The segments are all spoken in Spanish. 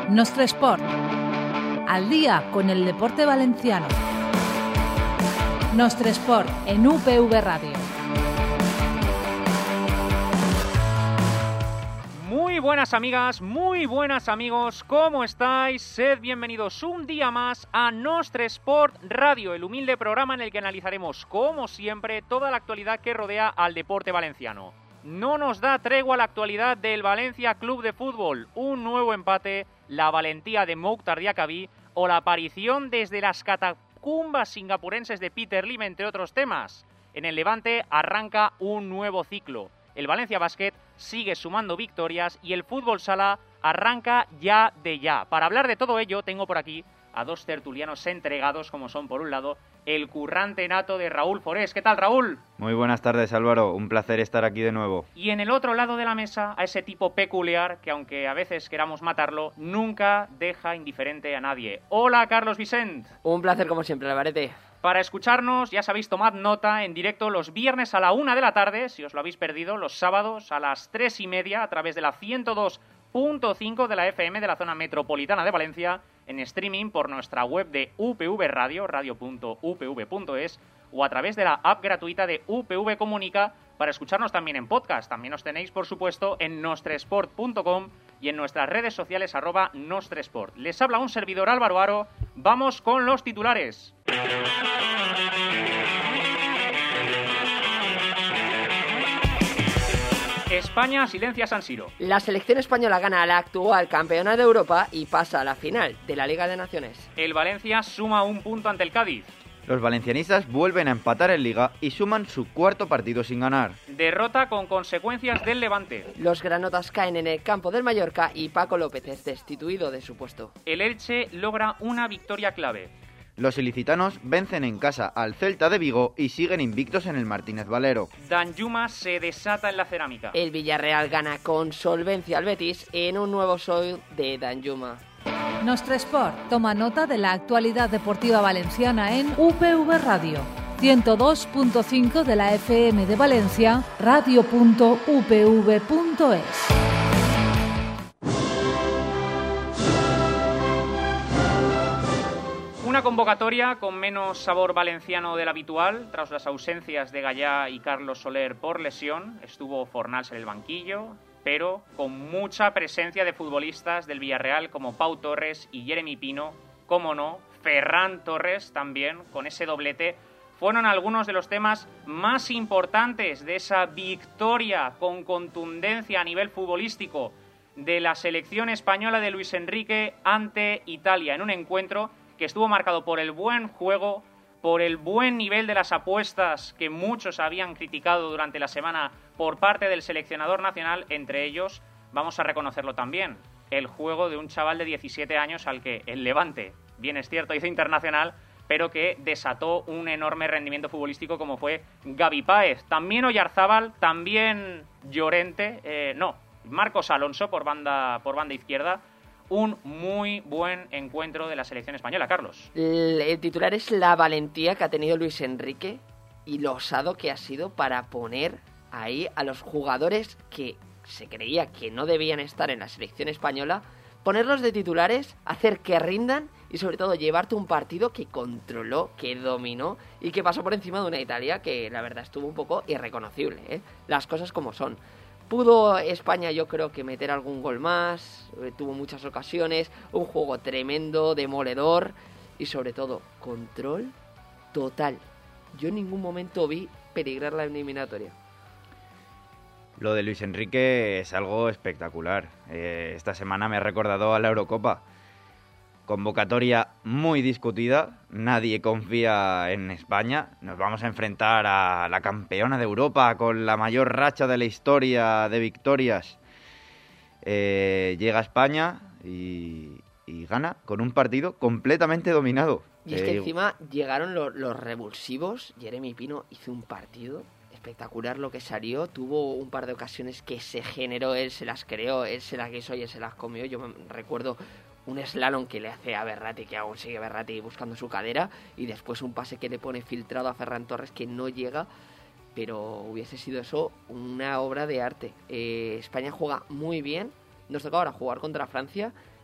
Nostre Sport. Al día con el deporte valenciano. Nostre Sport en UPV Radio. Muy buenas amigas, muy buenas amigos, ¿cómo estáis? Sed bienvenidos un día más a Nostre Sport Radio, el humilde programa en el que analizaremos, como siempre, toda la actualidad que rodea al deporte valenciano. No nos da tregua la actualidad del Valencia Club de Fútbol, un nuevo empate, la valentía de Mokhtar Diakhaby o la aparición desde las catacumbas singapurenses de Peter Lim, entre otros temas. En el Levante arranca un nuevo ciclo. El Valencia Basket sigue sumando victorias y el fútbol sala arranca ya de ya. Para hablar de todo ello tengo por aquí a dos tertulianos entregados, como son por un lado el currante nato de Raúl Forés. ¿Qué tal, Raúl? Muy buenas tardes, Álvaro. Un placer estar aquí de nuevo. Y en el otro lado de la mesa a ese tipo peculiar que, aunque a veces queramos matarlo, nunca deja indiferente a nadie. Hola, Carlos Vicent. Un placer como siempre, Alvarete. Para escucharnos, ya sabéis, tomad nota, en directo los viernes a la 1 de la tarde, si os lo habéis perdido, los sábados a las 3:30 a través de la 102.5 de la FM de la zona metropolitana de Valencia, en streaming por nuestra web de UPV Radio, radio.upv.es, o a través de la app gratuita de UPV Comunica para escucharnos también en podcast. También os tenéis, por supuesto, en nostresport.com y en nuestras redes sociales @nostresport. Les habla un servidor, Álvaro Aro. Vamos con los titulares. España silencia San Siro. La selección española gana a la actual campeona de Europa y pasa a la final de la Liga de Naciones. El Valencia suma un punto ante el Cádiz. Los valencianistas vuelven a empatar en Liga y suman su cuarto partido sin ganar. Derrota con consecuencias del Levante. Los granotas caen en el campo del Mallorca y Paco López es destituido de su puesto. El Elche logra una victoria clave. Los ilicitanos vencen en casa al Celta de Vigo y siguen invictos en el Martínez Valero. Danjuma se desata en la cerámica. El Villarreal gana con solvencia al Betis en un nuevo show de Danjuma. Nostre Sport toma nota de la actualidad deportiva valenciana en UPV Radio. 102.5 de la FM de Valencia, radio.upv.es. Una convocatoria con menos sabor valenciano del habitual, tras las ausencias de Gallá y Carlos Soler por lesión. Estuvo Fornals en el banquillo, pero con mucha presencia de futbolistas del Villarreal como Pau Torres y Jeremy Pino, cómo no, Ferran Torres también, con ese doblete. Fueron algunos de los temas más importantes de esa victoria con contundencia a nivel futbolístico de la selección española de Luis Enrique ante Italia, en un encuentro que estuvo marcado por el buen juego, por el buen nivel de las apuestas que muchos habían criticado durante la semana por parte del seleccionador nacional, entre ellos, vamos a reconocerlo también, el juego de un chaval de 17 años al que el Levante, bien es cierto, hizo internacional, pero que desató un enorme rendimiento futbolístico como fue Gaby Páez. También Oyarzábal, también Llorente, Marcos Alonso por banda izquierda. Un muy buen encuentro de la selección española, Carlos. El titular es la valentía que ha tenido Luis Enrique y lo osado que ha sido para poner ahí a los jugadores que se creía que no debían estar en la selección española, ponerlos de titulares, hacer que rindan y sobre todo llevarte un partido que controló, que dominó y que pasó por encima de una Italia que la verdad estuvo un poco irreconocible, ¿eh? Las cosas como son. Pudo España, yo creo, que meter algún gol más, tuvo muchas ocasiones, un juego tremendo, demoledor y sobre todo, control total. Yo en ningún momento vi peligrar la eliminatoria. Lo de Luis Enrique es algo espectacular. Esta semana me ha recordado a la Eurocopa. Convocatoria muy discutida, nadie confía en España. Nos vamos a enfrentar a la campeona de Europa con la mayor racha de la historia de victorias. Llega a España y gana con un partido completamente dominado. Y es que encima llegaron los revulsivos. Jeremy Pino hizo un partido espectacular lo que salió. Tuvo un par de ocasiones que se generó, él se las creó, él se las quiso y él se las comió. Yo me recuerdo un slalom que le hace a Berratti, que aún sigue Berratti buscando su cadera, y después un pase que le pone filtrado a Ferran Torres que no llega, pero hubiese sido eso una obra de arte. España juega muy bien, nos toca ahora jugar contra Francia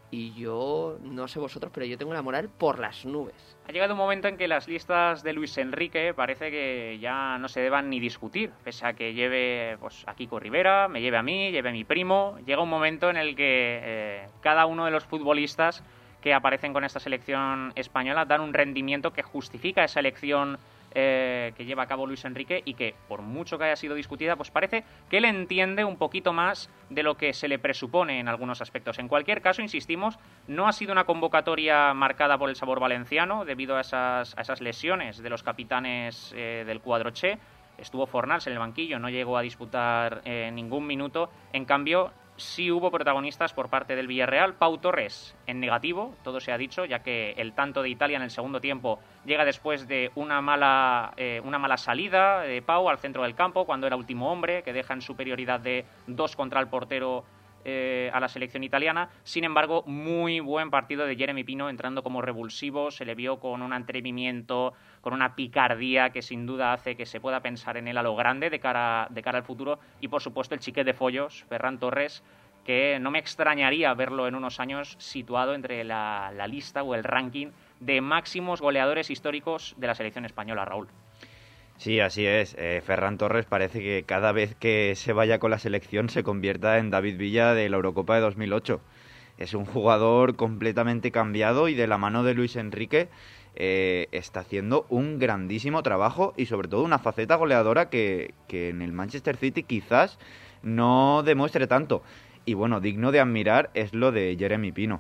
y yo, no sé vosotros, pero yo tengo la moral por las nubes. Ha llegado un momento en que las listas de Luis Enrique parece que ya no se deban ni discutir, pese a que lleve pues, a Kiko Rivera, me lleve a mí, lleve a mi primo. Llega un momento en el que cada uno de los futbolistas que aparecen con esta selección española dan un rendimiento que justifica esa elección que lleva a cabo Luis Enrique, y que, por mucho que haya sido discutida, pues parece que él entiende un poquito más de lo que se le presupone en algunos aspectos. En cualquier caso, insistimos, no ha sido una convocatoria marcada por el sabor valenciano debido a esas lesiones de los capitanes del cuadro Che. Estuvo Fornals en el banquillo, no llegó a disputar ningún minuto. En cambio, sí hubo protagonistas por parte del Villarreal. Pau Torres en negativo, todo se ha dicho, ya que el tanto de Italia en el segundo tiempo llega después de una mala salida de Pau al centro del campo, cuando era último hombre, que deja en superioridad de 2 contra el portero a la selección italiana. Sin embargo, muy buen partido de Jeremy Pino, entrando como revulsivo. Se le vio con un atrevimiento, con una picardía que sin duda hace que se pueda pensar en él a lo grande de cara al futuro. Y por supuesto el chiquet de Follos, Ferran Torres, que no me extrañaría verlo en unos años situado entre la lista o el ranking de máximos goleadores históricos de la selección española, Raúl. Sí, así es. Ferran Torres parece que cada vez que se vaya con la selección se convierta en David Villa de la Eurocopa de 2008. Es un jugador completamente cambiado y de la mano de Luis Enrique está haciendo un grandísimo trabajo y sobre todo una faceta goleadora que en el Manchester City quizás no demuestre tanto. Y bueno, digno de admirar es lo de Jeremy Pino.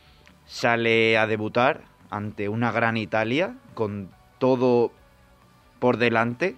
Sale a debutar ante una gran Italia con todo por delante,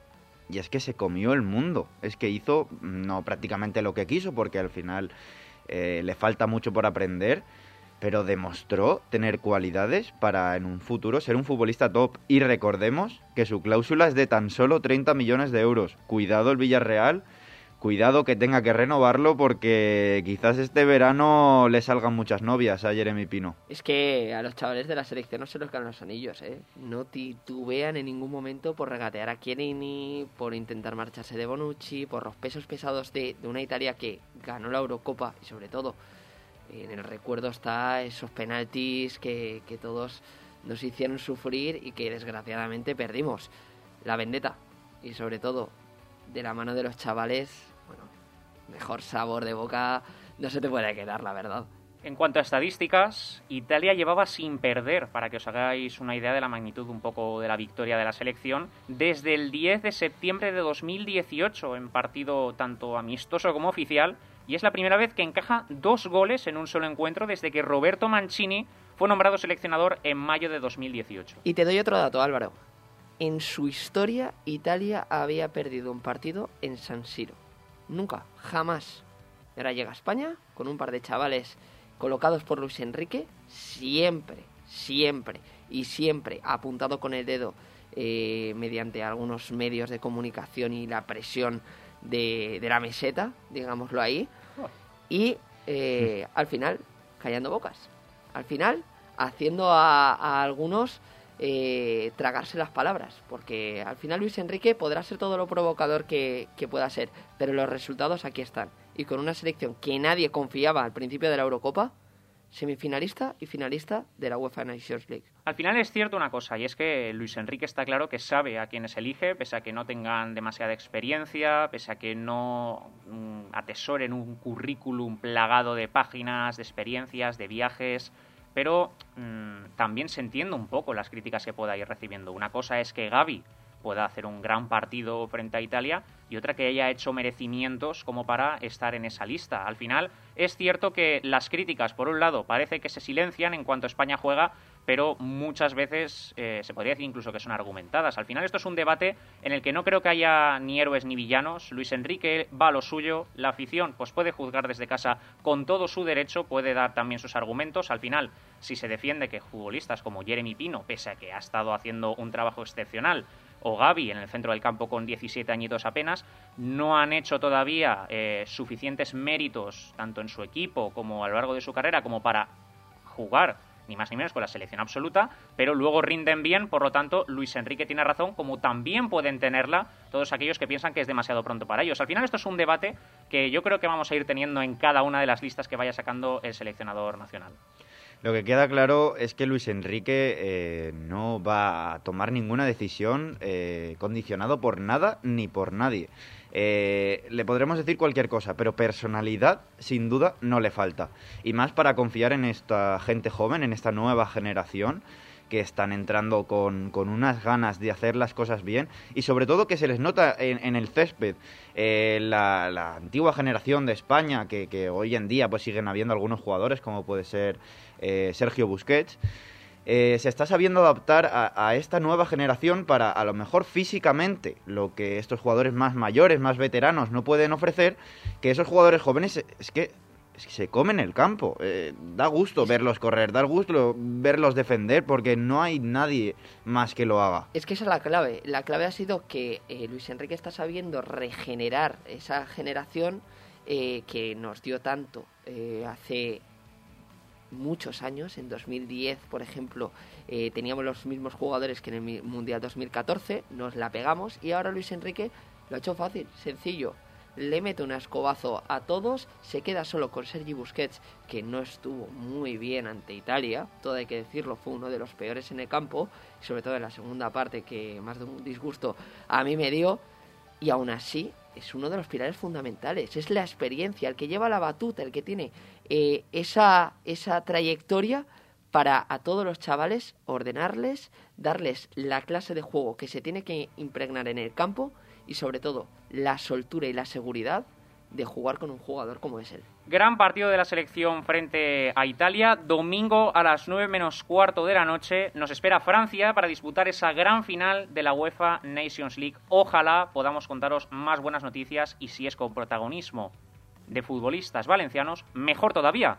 y es que se comió el mundo. Es que hizo no prácticamente lo que quiso, porque al final le falta mucho por aprender, pero demostró tener cualidades para en un futuro ser un futbolista top. Y recordemos que su cláusula es de tan solo 30 millones de euros. Cuidado el Villarreal, cuidado que tenga que renovarlo, porque quizás este verano le salgan muchas novias a Jeremy Pino. Es que a los chavales de la selección no se les caen los anillos, ¿eh? No titubean en ningún momento por regatear a Chiellini, por intentar marcharse de Bonucci, por los pesos pesados de una Italia que ganó la Eurocopa, y sobre todo en el recuerdo está esos penaltis que todos nos hicieron sufrir y que desgraciadamente perdimos. La vendetta, y sobre todo de la mano de los chavales, bueno, mejor sabor de boca no se te puede quedar, la verdad. En cuanto a estadísticas, Italia llevaba sin perder, para que os hagáis una idea de la magnitud un poco de la victoria de la selección, desde el 10 de septiembre de 2018, en partido tanto amistoso como oficial, y es la primera vez que encaja 2 goles en un solo encuentro desde que Roberto Mancini fue nombrado seleccionador en mayo de 2018. Y te doy otro dato, Álvaro. En su historia, Italia había perdido un partido en San Siro. Nunca, jamás. Y ahora llega España con un par de chavales colocados por Luis Enrique, siempre apuntado con el dedo mediante algunos medios de comunicación y la presión de la meseta, digámoslo ahí. Y al final, callando bocas. Al final, haciendo a algunos tragarse las palabras, porque al final Luis Enrique podrá ser todo lo provocador que pueda ser, pero los resultados aquí están, y con una selección que nadie confiaba al principio de la Eurocopa, semifinalista y finalista de la UEFA Nations League. Al final es cierto una cosa, y es que Luis Enrique está claro que sabe a quiénes elige, pese a que no tengan demasiada experiencia, pese a que no atesoren un currículum plagado de páginas, de experiencias, de viajes. Pero también se entiende un poco las críticas que pueda ir recibiendo. Una cosa es que Gavi pueda hacer un gran partido frente a Italia, y otra que haya hecho merecimientos como para estar en esa lista. Al final es cierto que las críticas, por un lado, parece que se silencian en cuanto España juega, pero muchas veces se podría decir incluso que son argumentadas. Al final esto es un debate en el que no creo que haya ni héroes ni villanos. Luis Enrique va a lo suyo, la afición pues puede juzgar desde casa con todo su derecho, puede dar también sus argumentos. Al final, si se defiende que futbolistas como Jeremy Pino, pese a que ha estado haciendo un trabajo excepcional, o Gavi en el centro del campo con 17 añitos apenas, no han hecho todavía suficientes méritos tanto en su equipo como a lo largo de su carrera como para jugar ni más ni menos con la selección absoluta, pero luego rinden bien, por lo tanto Luis Enrique tiene razón, como también pueden tenerla todos aquellos que piensan que es demasiado pronto para ellos. Al final esto es un debate que yo creo que vamos a ir teniendo en cada una de las listas que vaya sacando el seleccionador nacional. Lo que queda claro es que Luis Enrique no va a tomar ninguna decisión condicionado por nada ni por nadie. Le podremos decir cualquier cosa, pero personalidad, sin duda, no le falta. Y más para confiar en esta gente joven, en esta nueva generación, que están entrando con unas ganas de hacer las cosas bien y sobre todo que se les nota en el césped. La antigua generación de España, que hoy en día pues siguen habiendo algunos jugadores como puede ser Sergio Busquets, se está sabiendo adaptar a esta nueva generación para, a lo mejor físicamente, lo que estos jugadores más mayores, más veteranos no pueden ofrecer, que esos jugadores jóvenes es que se comen el campo. Da gusto verlos correr, da gusto verlos defender, porque no hay nadie más que lo haga. Es que esa es la clave. La clave ha sido que Luis Enrique está sabiendo regenerar esa generación que nos dio tanto hace muchos años. En 2010, por ejemplo, teníamos los mismos jugadores que en el Mundial 2014, nos la pegamos y ahora Luis Enrique lo ha hecho fácil, sencillo. Le mete un escobazo a todos, se queda solo con Sergi Busquets, que no estuvo muy bien ante Italia, todo hay que decirlo, fue uno de los peores en el campo, sobre todo en la segunda parte, que más de un disgusto a mí me dio, y aún así es uno de los pilares fundamentales, es la experiencia, el que lleva la batuta, el que tiene esa trayectoria para a todos los chavales ordenarles, darles la clase de juego que se tiene que impregnar en el campo, y sobre todo la soltura y la seguridad de jugar con un jugador como es él. Gran partido de la selección frente a Italia. Domingo a las 9 menos cuarto de la noche nos espera Francia para disputar esa gran final de la UEFA Nations League. Ojalá podamos contaros más buenas noticias y si es con protagonismo de futbolistas valencianos, mejor todavía.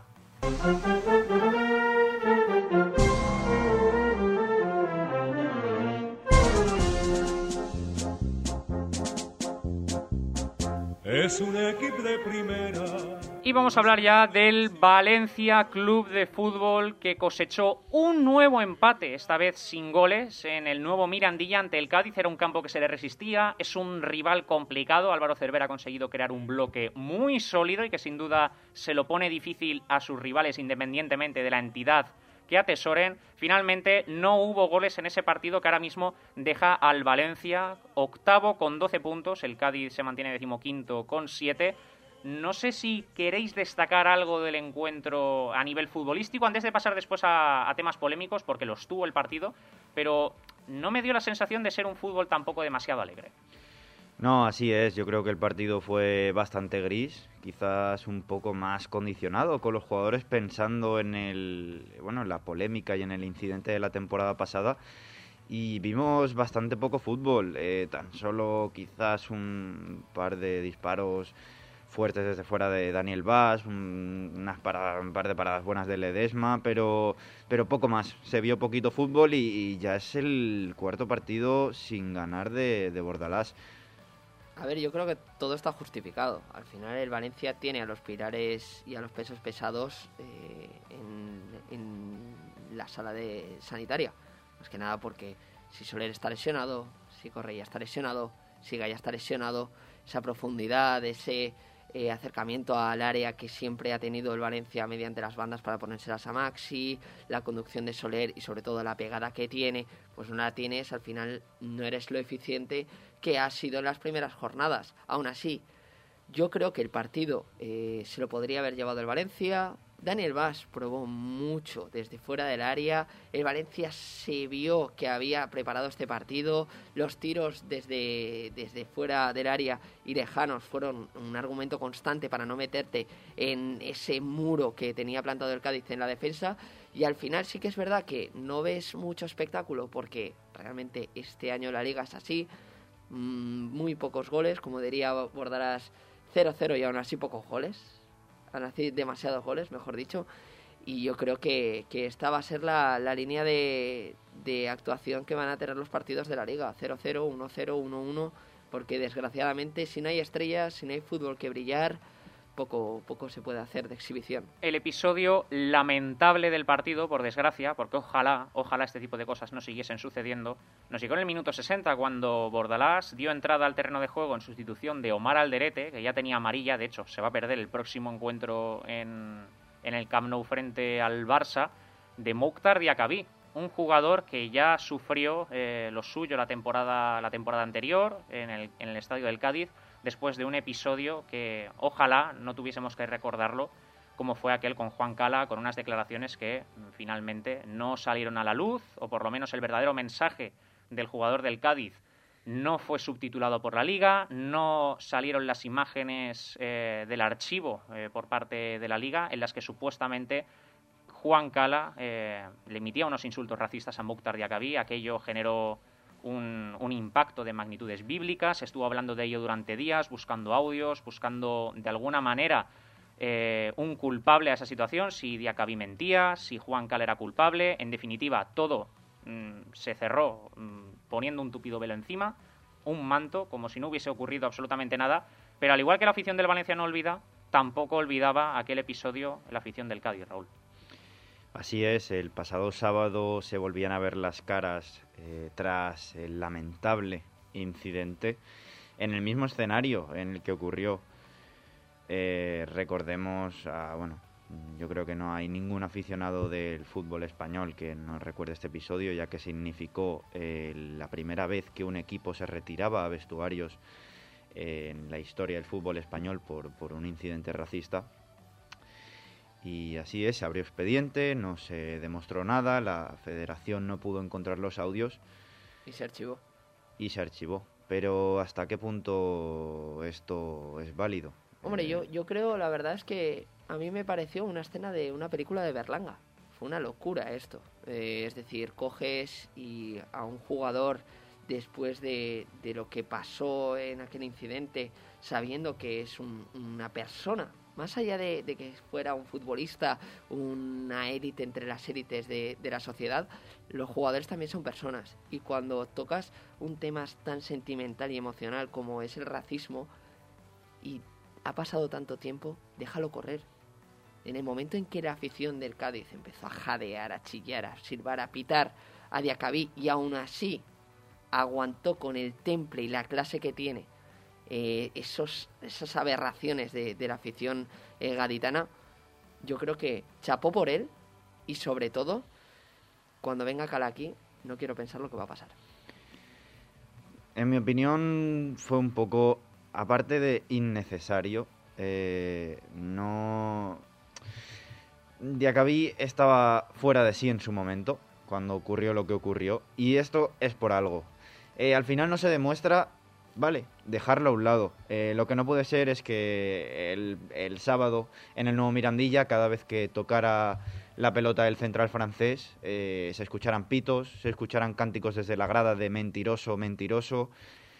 Es un equipo de primera. Y vamos a hablar ya del Valencia Club de Fútbol, que cosechó un nuevo empate, esta vez sin goles, en el nuevo Mirandilla ante el Cádiz. Era un campo que se le resistía, es un rival complicado. Álvaro Cervera ha conseguido crear un bloque muy sólido y que sin duda se lo pone difícil a sus rivales independientemente de la entidad que atesoren. Finalmente no hubo goles en ese partido que ahora mismo deja al Valencia octavo con 12 puntos, el Cádiz se mantiene 15º con 7. No sé si queréis destacar algo del encuentro a nivel futbolístico antes de pasar después a temas polémicos, porque los tuvo el partido, pero no me dio la sensación de ser un fútbol tampoco demasiado alegre. No, así es. Yo creo que el partido fue bastante gris, quizás un poco más condicionado, con los jugadores pensando en la polémica y en el incidente de la temporada pasada. Y vimos bastante poco fútbol, tan solo quizás un par de disparos fuertes desde fuera de Daniel Bas, un par de paradas buenas de Ledesma, pero poco más. Se vio poquito fútbol y ya es el cuarto partido sin ganar de Bordalás. A ver, yo creo que todo está justificado. Al final el Valencia tiene a los pilares y a los pesos pesados en la sala de sanitaria. Más que nada porque si Soler está lesionado, si Correia está lesionado, si Gaya está lesionado, esa profundidad, ese acercamiento al área que siempre ha tenido el Valencia mediante las bandas para ponérselas a Maxi, la conducción de Soler y sobre todo la pegada que tiene, pues no la tienes, al final no eres lo eficiente que ha sido en las primeras jornadas. Aún así, yo creo que el partido se lo podría haber llevado el Valencia. Daniel Bas probó mucho desde fuera del área. El Valencia se vio que había preparado este partido. Los tiros desde fuera del área y lejanos fueron un argumento constante para no meterte en ese muro que tenía plantado el Cádiz en la defensa. Y al final sí que es verdad que no ves mucho espectáculo porque realmente este año la Liga es así. Muy pocos goles, como diría Bordalás, 0-0 y aún así pocos goles. Aún así demasiados goles, mejor dicho. Y yo creo que esta va a ser la línea de actuación que van a tener los partidos de la Liga. 0-0, 1-0, 1-1, porque desgraciadamente si no hay estrellas, si no hay fútbol que brillar, poco se puede hacer de exhibición. El episodio lamentable del partido, por desgracia, porque ojalá este tipo de cosas no siguiesen sucediendo, nos llegó en el minuto 60 cuando Bordalás dio entrada al terreno de juego en sustitución de Omar Alderete, que ya tenía amarilla. De hecho, se va a perder el próximo encuentro en el Camp Nou frente al Barça, de Mokhtar Diakhaby, un jugador que ya sufrió lo suyo la temporada anterior en el estadio del Cádiz, después de un episodio que ojalá no tuviésemos que recordarlo, como fue aquel con Juan Cala, con unas declaraciones que finalmente no salieron a la luz, o por lo menos el verdadero mensaje del jugador del Cádiz no fue subtitulado por la Liga, no salieron las imágenes del archivo por parte de la Liga, en las que supuestamente Juan Cala le emitía unos insultos racistas a Mokhtar Diakhaby. Aquello generó un impacto de magnitudes bíblicas. Estuvo hablando de ello durante días, buscando audios, buscando de alguna manera un culpable a esa situación, si Diakhaby mentía, si Juan Cala era culpable. En definitiva, todo se cerró poniendo un tupido velo encima, un manto, como si no hubiese ocurrido absolutamente nada. Pero al igual que la afición del Valencia no olvida, tampoco olvidaba aquel episodio la afición del Cádiz, Raúl. Así es, el pasado sábado se volvían a ver las caras tras el lamentable incidente en el mismo escenario en el que ocurrió. Recordemos, yo creo que no hay ningún aficionado del fútbol español que no recuerde este episodio, ya que significó la primera vez que un equipo se retiraba a vestuarios en la historia del fútbol español por un incidente racista. Y así es, se abrió expediente, no se demostró nada, la federación no pudo encontrar los audios. Y se archivó. Pero ¿hasta qué punto esto es válido? Hombre, yo creo, la verdad es que a mí me pareció una escena de una película de Berlanga. Fue una locura esto. Es decir, coges y a un jugador, después de lo que pasó en aquel incidente, sabiendo que es una persona, más allá de que fuera un futbolista, una élite entre las élites de la sociedad, los jugadores también son personas. Y cuando tocas un tema tan sentimental y emocional como es el racismo, y ha pasado tanto tiempo, déjalo correr. En el momento en que la afición del Cádiz empezó a jadear, a chillar, a silbar, a pitar a Diakhaby, y aún así aguantó con el temple y la clase que tiene esas aberraciones de la afición gaditana, yo creo que chapó por él. Y sobre todo, cuando venga Cala aquí, no quiero pensar lo que va a pasar. En mi opinión fue un poco, aparte de innecesario, Diakhaby estaba fuera de sí en su momento cuando ocurrió lo que ocurrió, y esto es por algo. Al final no se demuestra. Vale, dejarlo a un lado. Lo que no puede ser es que el sábado en el Nuevo Mirandilla, cada vez que tocara la pelota del central francés, se escucharan pitos, se escucharan cánticos desde la grada de mentiroso, mentiroso.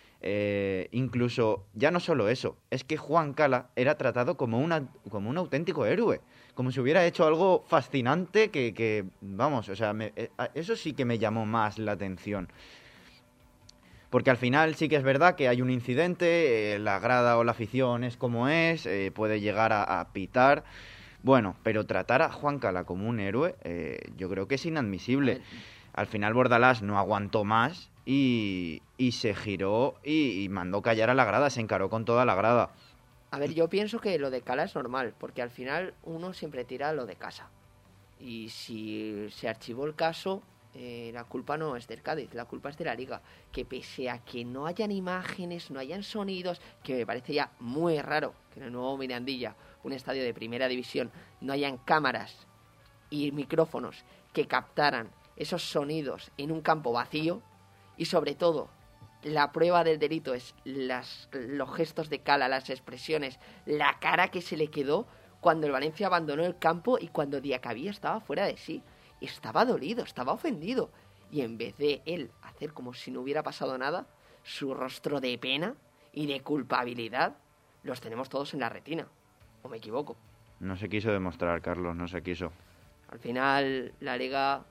Incluso, ya no solo eso, es que Juan Cala era tratado como un auténtico héroe, como si hubiera hecho algo fascinante que vamos, o sea, eso sí que me llamó más la atención. Porque al final sí que es verdad que hay un incidente, la grada o la afición es como es, puede llegar a pitar. Bueno, pero tratar a Juan Cala como un héroe, yo creo que es inadmisible. Al final Bordalás no aguantó más y se giró y mandó callar a la grada, se encaró con toda la grada. A ver, yo pienso que lo de Cala es normal, porque al final uno siempre tira lo de casa. Y si se archivó el caso, la culpa no es del Cádiz, la culpa es de la Liga. Que pese a que no hayan imágenes, no hayan sonidos, que me parece ya muy raro que en el Nuevo Mirandilla, un estadio de primera división, no hayan cámaras y micrófonos que captaran esos sonidos en un campo vacío. Y sobre todo, la prueba del delito es los gestos de Cala, las expresiones, la cara que se le quedó cuando el Valencia abandonó el campo y cuando Diakhaby estaba fuera de sí. Estaba dolido, estaba ofendido. Y en vez de él hacer como si no hubiera pasado nada, su rostro de pena y de culpabilidad los tenemos todos en la retina. ¿O me equivoco? No se quiso demostrar, Carlos, no se quiso. Al final, la Liga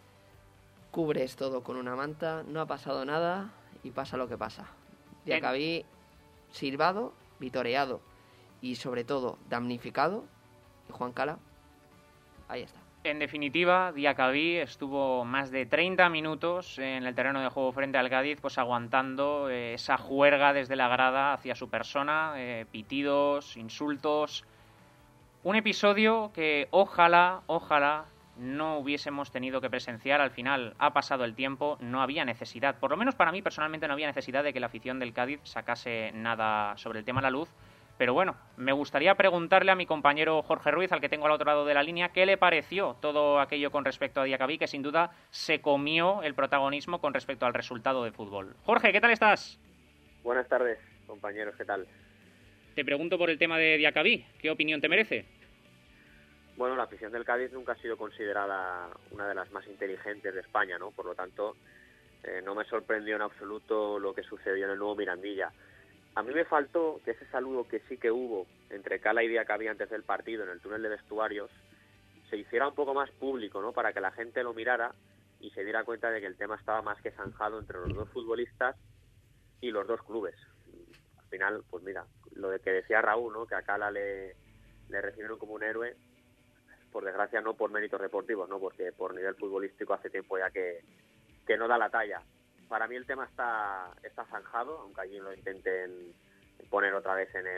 cubres todo con una manta, no ha pasado nada y pasa lo que pasa. Diakhaby silbado, vitoreado. y sobre todo damnificado. Y Juan Cala, ahí está. En definitiva, Diacabí estuvo más de 30 minutos en el terreno de juego frente al Cádiz, pues aguantando esa juerga desde la grada hacia su persona, pitidos, insultos. Un episodio que ojalá no hubiésemos tenido que presenciar. Al final ha pasado el tiempo, no había necesidad, por lo menos para mí personalmente no había necesidad de que la afición del Cádiz sacase nada sobre el tema a la luz. Pero bueno, me gustaría preguntarle a mi compañero Jorge Ruiz, al que tengo al otro lado de la línea, ¿qué le pareció todo aquello con respecto a Diacabí, que sin duda se comió el protagonismo con respecto al resultado de fútbol? Jorge, ¿qué tal estás? Buenas tardes, compañeros, ¿qué tal? Te pregunto por el tema de Diacabí, ¿qué opinión te merece? Bueno, la afición del Cádiz nunca ha sido considerada una de las más inteligentes de España, ¿no? Por lo tanto, no me sorprendió en absoluto lo que sucedió en el nuevo Mirandilla. A mí me faltó que ese saludo que sí que hubo entre Cala y Diacabí antes del partido en el túnel de vestuarios se hiciera un poco más público, ¿no? Para que la gente lo mirara y se diera cuenta de que el tema estaba más que zanjado entre los dos futbolistas y los dos clubes. Al final, pues mira, lo de que decía Raúl, ¿no? Que a Cala le recibieron como un héroe, por desgracia no por méritos deportivos, ¿no? Porque por nivel futbolístico hace tiempo ya que no da la talla. Para mí el tema está zanjado, aunque allí lo intenten poner otra vez en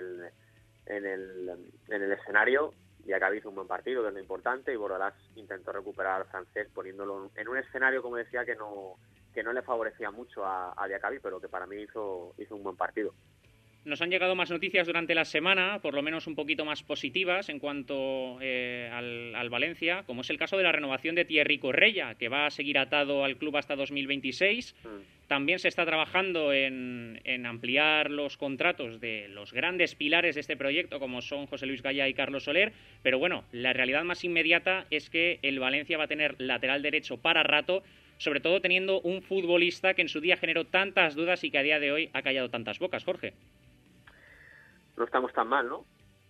el escenario. Diacabí hizo un buen partido, que es lo importante, y Bordalás intentó recuperar al francés poniéndolo en un escenario, como decía, que no le favorecía mucho a Diacabí, pero que para mí hizo un buen partido. Nos han llegado más noticias durante la semana, por lo menos un poquito más positivas en cuanto al Valencia, como es el caso de la renovación de Thierry Correia, que va a seguir atado al club hasta 2026. También se está trabajando en ampliar los contratos de los grandes pilares de este proyecto, como son José Luis Gallá y Carlos Soler. Pero bueno, la realidad más inmediata es que el Valencia va a tener lateral derecho para rato, sobre todo teniendo un futbolista que en su día generó tantas dudas y que a día de hoy ha callado tantas bocas, Jorge. No estamos tan mal, ¿no?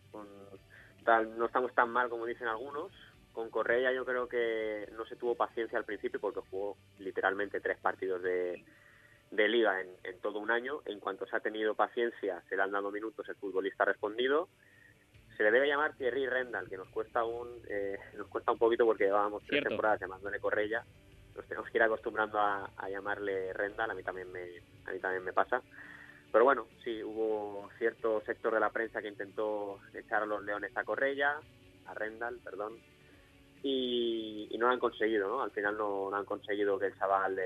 No estamos tan mal como dicen algunos. Con Correia yo creo que no se tuvo paciencia al principio porque jugó literalmente 3 partidos de liga en todo un año. En cuanto se ha tenido paciencia, se le han dado minutos, el futbolista ha respondido. Se le debe llamar Thierry Rendal, que nos cuesta un poquito porque llevábamos 3 temporadas llamándole Correia. Nos tenemos que ir acostumbrando a llamarle Rendal, a mí también me pasa. Pero bueno, sí, hubo cierto sector de la prensa que intentó echar a los leones a Correia, a Rendal, perdón, y no lo han conseguido, ¿no? Al final no han conseguido que el chaval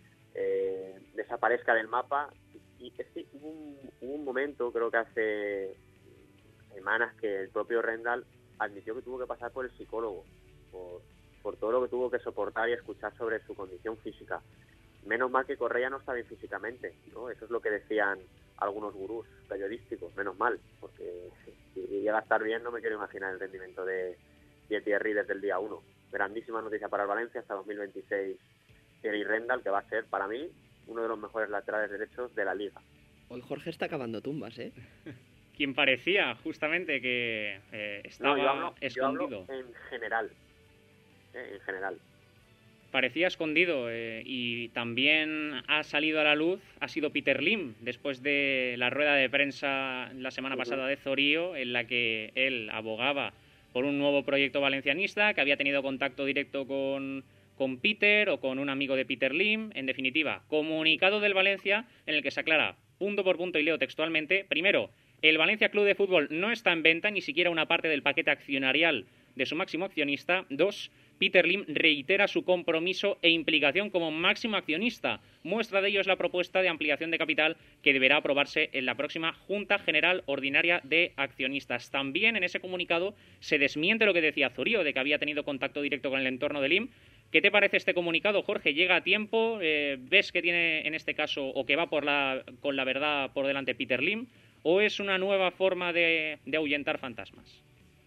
desaparezca del mapa. Y es que hubo un momento, creo que hace semanas, que el propio Rendal admitió que tuvo que pasar por el psicólogo, por todo lo que tuvo que soportar y escuchar sobre su condición física. Menos mal que Correia no está bien físicamente, ¿no? Eso es lo que decían algunos gurús periodísticos, menos mal, porque si llega a estar bien no me quiero imaginar el rendimiento de Thierry desde el día 1. Grandísima noticia para el Valencia hasta 2026. Thierry Rendal, que va a ser para mí uno de los mejores laterales derechos de la Liga. Hoy Jorge está cavando tumbas, ¿eh? Quien parecía justamente que estaba escondido. Yo hablo en general. En general. Parecía escondido y también ha salido a la luz, ha sido Peter Lim, después de la rueda de prensa la semana pasada de Zorío, en la que él abogaba por un nuevo proyecto valencianista, que había tenido contacto directo con Peter o con un amigo de Peter Lim. En definitiva, comunicado del Valencia en el que se aclara punto por punto, y leo textualmente: primero, el Valencia Club de Fútbol no está en venta, ni siquiera una parte del paquete accionarial de su máximo accionista. 2. Peter Lim reitera su compromiso e implicación como máximo accionista. Muestra de ello es la propuesta de ampliación de capital que deberá aprobarse en la próxima Junta General Ordinaria de Accionistas. También en ese comunicado se desmiente lo que decía Zorío, de que había tenido contacto directo con el entorno de Lim. ¿Qué te parece este comunicado, Jorge? ¿Llega a tiempo? ¿Ves que tiene en este caso, o que va con la verdad por delante Peter Lim? ¿O es una nueva forma de ahuyentar fantasmas?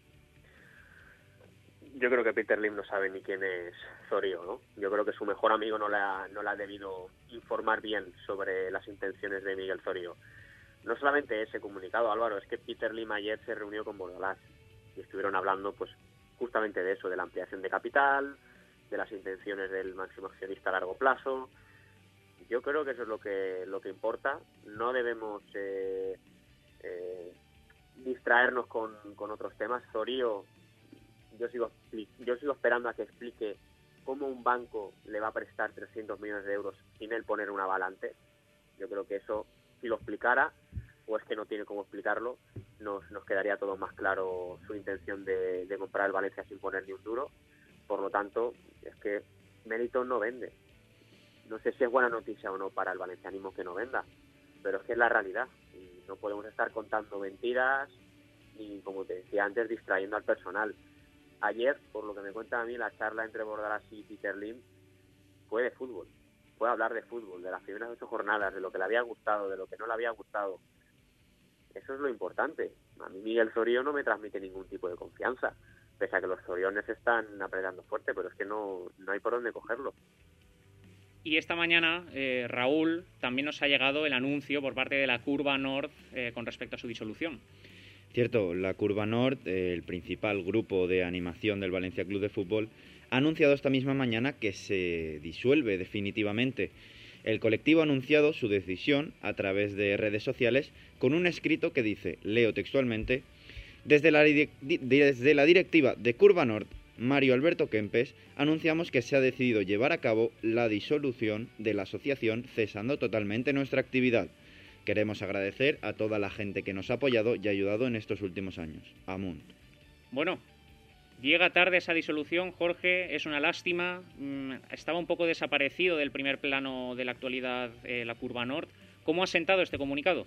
Yo creo que Peter Lim no sabe ni quién es Zorío, ¿no? Yo creo que su mejor amigo no le ha debido informar bien sobre las intenciones de Miguel Zorío. No solamente ese comunicado, Álvaro, es que Peter Lim ayer se reunió con Bordalás y estuvieron hablando pues justamente de eso, de la ampliación de capital, de las intenciones del máximo accionista a largo plazo. Yo creo que eso es lo que importa. No debemos distraernos con otros temas. Zorio, yo sigo esperando a que explique cómo un banco le va a prestar 300 millones de euros sin él poner un aval antes. Yo creo que eso, si lo explicara, o es que no tiene cómo explicarlo, nos quedaría todo más claro su intención de comprar el Valencia sin poner ni un duro. Por lo tanto, es que Melitón no vende. No sé si es buena noticia o no para el valencianismo que no venda, pero es que es la realidad. Y no podemos estar contando mentiras ni, como te decía antes, distrayendo al personal. Ayer, por lo que me cuenta a mí, la charla entre Bordalás y Peter Lim fue de fútbol. Fue hablar de fútbol, de las primeras 8 jornadas, de lo que le había gustado, de lo que no le había gustado. Eso es lo importante. A mí Miguel Zorio no me transmite ningún tipo de confianza, pese a que los zoriones están apretando fuerte, pero es que no hay por dónde cogerlo. Y esta mañana, Raúl, también nos ha llegado el anuncio por parte de la Curva Nord con respecto a su disolución. Cierto, la Curva Nord, el principal grupo de animación del Valencia Club de Fútbol, ha anunciado esta misma mañana que se disuelve definitivamente. El colectivo ha anunciado su decisión a través de redes sociales con un escrito que dice, leo textualmente: desde la directiva de Curva Nord, Mario Alberto Kempes, anunciamos que se ha decidido llevar a cabo la disolución de la asociación, cesando totalmente nuestra actividad. Queremos agradecer a toda la gente que nos ha apoyado y ayudado en estos últimos años. Amunt. Bueno, llega tarde esa disolución, Jorge, es una lástima. Estaba un poco desaparecido del primer plano de la actualidad la Curva Nord. ¿Cómo ha sentado este comunicado?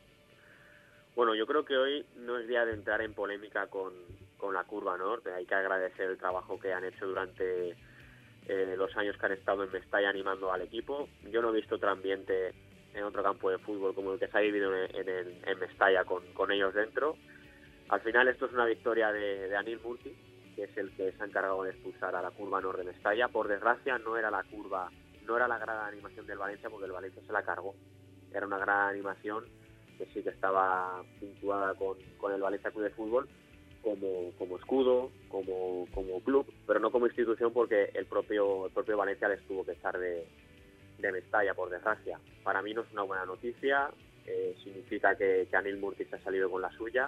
Bueno, yo creo que hoy no es día de entrar en polémica con la Curva Nord. Hay que agradecer el trabajo que han hecho durante los años que han estado en Mestalla animando al equipo. Yo no he visto otro ambiente en otro campo de fútbol como el que se ha vivido en Mestalla con ellos dentro. Al final esto es una victoria de Anil Murti, que es el que se ha encargado de expulsar a la Curva Nord de Mestalla. Por desgracia no era la grada de animación del Valencia, porque el Valencia se la cargó. Era una grada de animación que sí que estaba puntuada con el Valencia Club de Fútbol como escudo, como club, pero no como institución, porque el propio Valencia les tuvo que echar de Mestalla, por desgracia. Para mí no es una buena noticia, significa que Anil Murti se ha salido con la suya,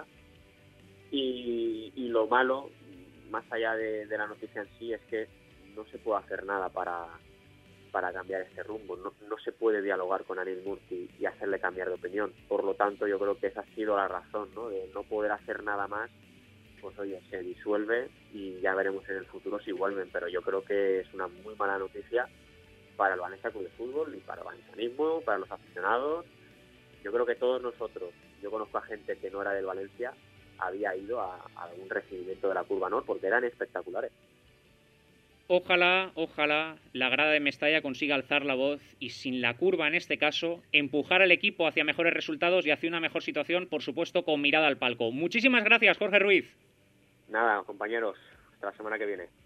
y lo malo, más allá de la noticia en sí, es que no se puede hacer nada para cambiar este rumbo. No se puede dialogar con Anil Murti y hacerle cambiar de opinión. Por lo tanto, yo creo que esa ha sido la razón, ¿no? De no poder hacer nada más. Pues oye, se disuelve y ya veremos en el futuro si vuelven, pero yo creo que es una muy mala noticia para el Valencia Club de Fútbol y para el valencianismo, para los aficionados. Yo creo que todos nosotros, yo conozco a gente que no era del Valencia, había ido a algún recibimiento de la Curva Nord porque eran espectaculares. Ojalá la grada de Mestalla consiga alzar la voz y, sin la Curva en este caso, empujar al equipo hacia mejores resultados y hacia una mejor situación, por supuesto, con mirada al palco. Muchísimas gracias, Jorge Ruiz. Nada, compañeros, hasta la semana que viene.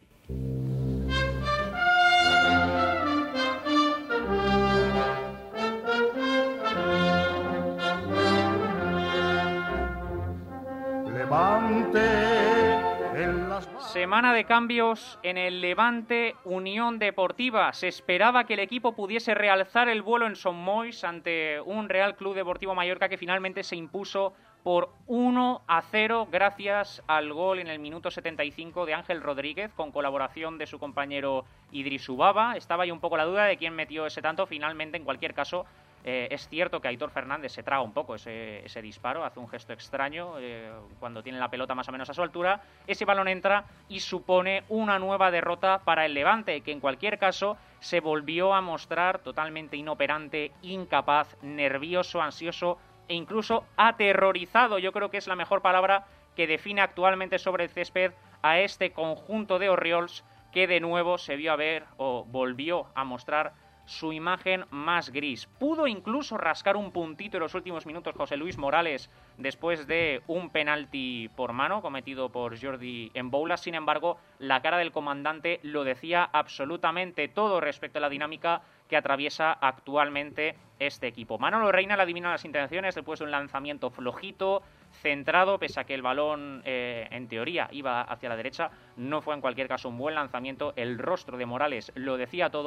Semana de cambios en el Levante Unión Deportiva. Se esperaba que el equipo pudiese realzar el vuelo en Son Moix ante un Real Club Deportivo Mallorca que finalmente se impuso por 1-0 gracias al gol en el minuto 75 de Ángel Rodríguez, con colaboración de su compañero Idris Ubaba. Estaba ahí un poco la duda de quién metió ese tanto. Finalmente, en cualquier caso, es cierto que Aitor Fernández se traga un poco ese disparo, hace un gesto extraño cuando tiene la pelota más o menos a su altura. Ese balón entra y supone una nueva derrota para el Levante, que en cualquier caso se volvió a mostrar totalmente inoperante, incapaz, nervioso, ansioso e incluso aterrorizado. Yo creo que es la mejor palabra que define actualmente sobre el césped a este conjunto de Orriols, que de nuevo se vio a ver o volvió a mostrar su imagen más gris. Pudo incluso rascar un puntito en los últimos minutos José Luis Morales después de un penalti por mano cometido por Jordi Emboula. Sin embargo, la cara del comandante lo decía absolutamente todo respecto a la dinámica que atraviesa actualmente este equipo. Manolo Reina le adivina las intenciones después de un lanzamiento flojito, centrado, pese a que el balón en teoría iba hacia la derecha. No fue en cualquier caso un buen lanzamiento. El rostro de Morales lo decía todo,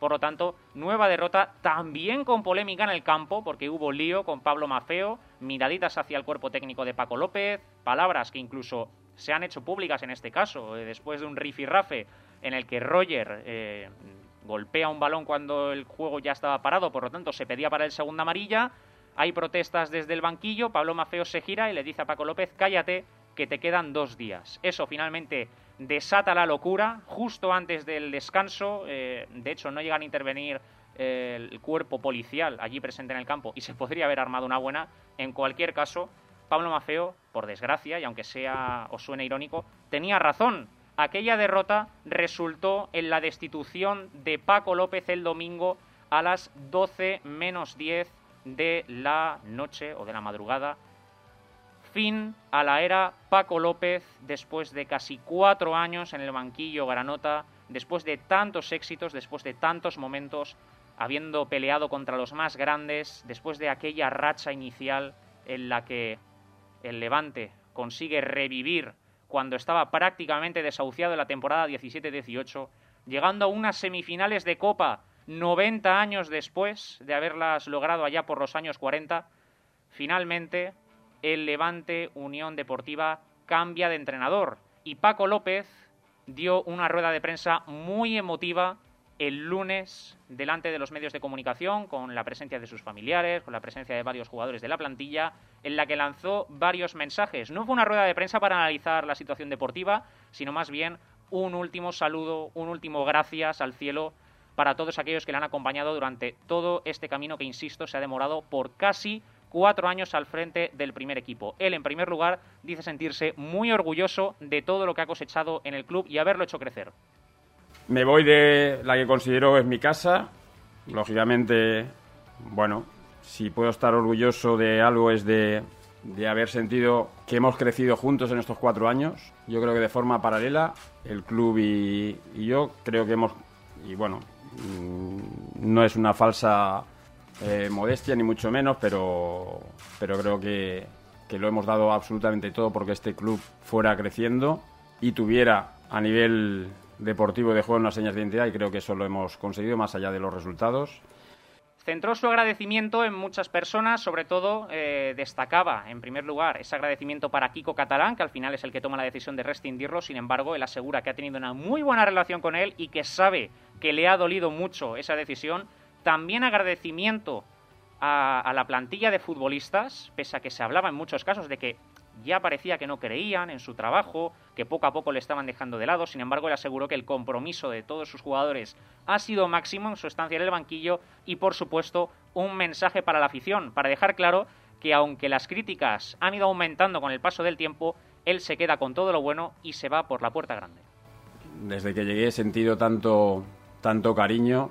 Por lo tanto, nueva derrota, también con polémica en el campo, porque hubo lío con Pablo Maffeo, miraditas hacia el cuerpo técnico de Paco López, palabras que incluso se han hecho públicas en este caso, después de un rifirrafe en el que Roger golpea un balón cuando el juego ya estaba parado, por lo tanto se pedía para él segunda amarilla. Hay protestas desde el banquillo, Pablo Maffeo se gira y le dice a Paco López: cállate, que te quedan 2 días. Eso finalmente desata la locura justo antes del descanso. De hecho, no llegan a intervenir el cuerpo policial allí presente en el campo y se podría haber armado una buena. En cualquier caso, Pablo Maffeo, por desgracia, y aunque sea o suene irónico, tenía razón. Aquella derrota resultó en la destitución de Paco López el domingo a las 12 menos 10 de la noche o de la madrugada. Fin a la era Paco López después de casi 4 años en el banquillo granota, después de tantos éxitos, después de tantos momentos, habiendo peleado contra los más grandes, después de aquella racha inicial en la que el Levante consigue revivir cuando estaba prácticamente desahuciado en la temporada 17-18, llegando a unas semifinales de Copa 90 años después de haberlas logrado allá por los años 40, finalmente el Levante Unión Deportiva cambia de entrenador y Paco López dio una rueda de prensa muy emotiva el lunes delante de los medios de comunicación, con la presencia de sus familiares, con la presencia de varios jugadores de la plantilla, en la que lanzó varios mensajes. No fue una rueda de prensa para analizar la situación deportiva, sino más bien un último saludo, un último gracias al cielo para todos aquellos que le han acompañado durante todo este camino que, insisto, se ha demorado por casi 4 años al frente del primer equipo. Él, en primer lugar, dice sentirse muy orgulloso de todo lo que ha cosechado en el club y haberlo hecho crecer. Me voy de la que considero es mi casa. Lógicamente, bueno, si puedo estar orgulloso de algo es de haber sentido que hemos crecido juntos en estos 4 años. Yo creo que de forma paralela, el club y yo creo que hemos... Y bueno, no es una falsa modestia, ni mucho menos, pero creo que lo hemos dado absolutamente todo porque este club fuera creciendo y tuviera a nivel deportivo de juego unas señas de identidad, y creo que eso lo hemos conseguido más allá de los resultados. Centró su agradecimiento en muchas personas, sobre todo destacaba en primer lugar ese agradecimiento para Quico Catalán, que al final es el que toma la decisión de rescindirlo. Sin embargo, él asegura que ha tenido una muy buena relación con él y que sabe que le ha dolido mucho esa decisión. También agradecimiento a la plantilla de futbolistas, pese a que se hablaba en muchos casos de que ya parecía que no creían en su trabajo, que poco a poco le estaban dejando de lado. Sin embargo, él aseguró que el compromiso de todos sus jugadores ha sido máximo en su estancia en el banquillo y, por supuesto, un mensaje para la afición, para dejar claro que aunque las críticas han ido aumentando con el paso del tiempo, él se queda con todo lo bueno y se va por la puerta grande. Desde que llegué he sentido tanto cariño,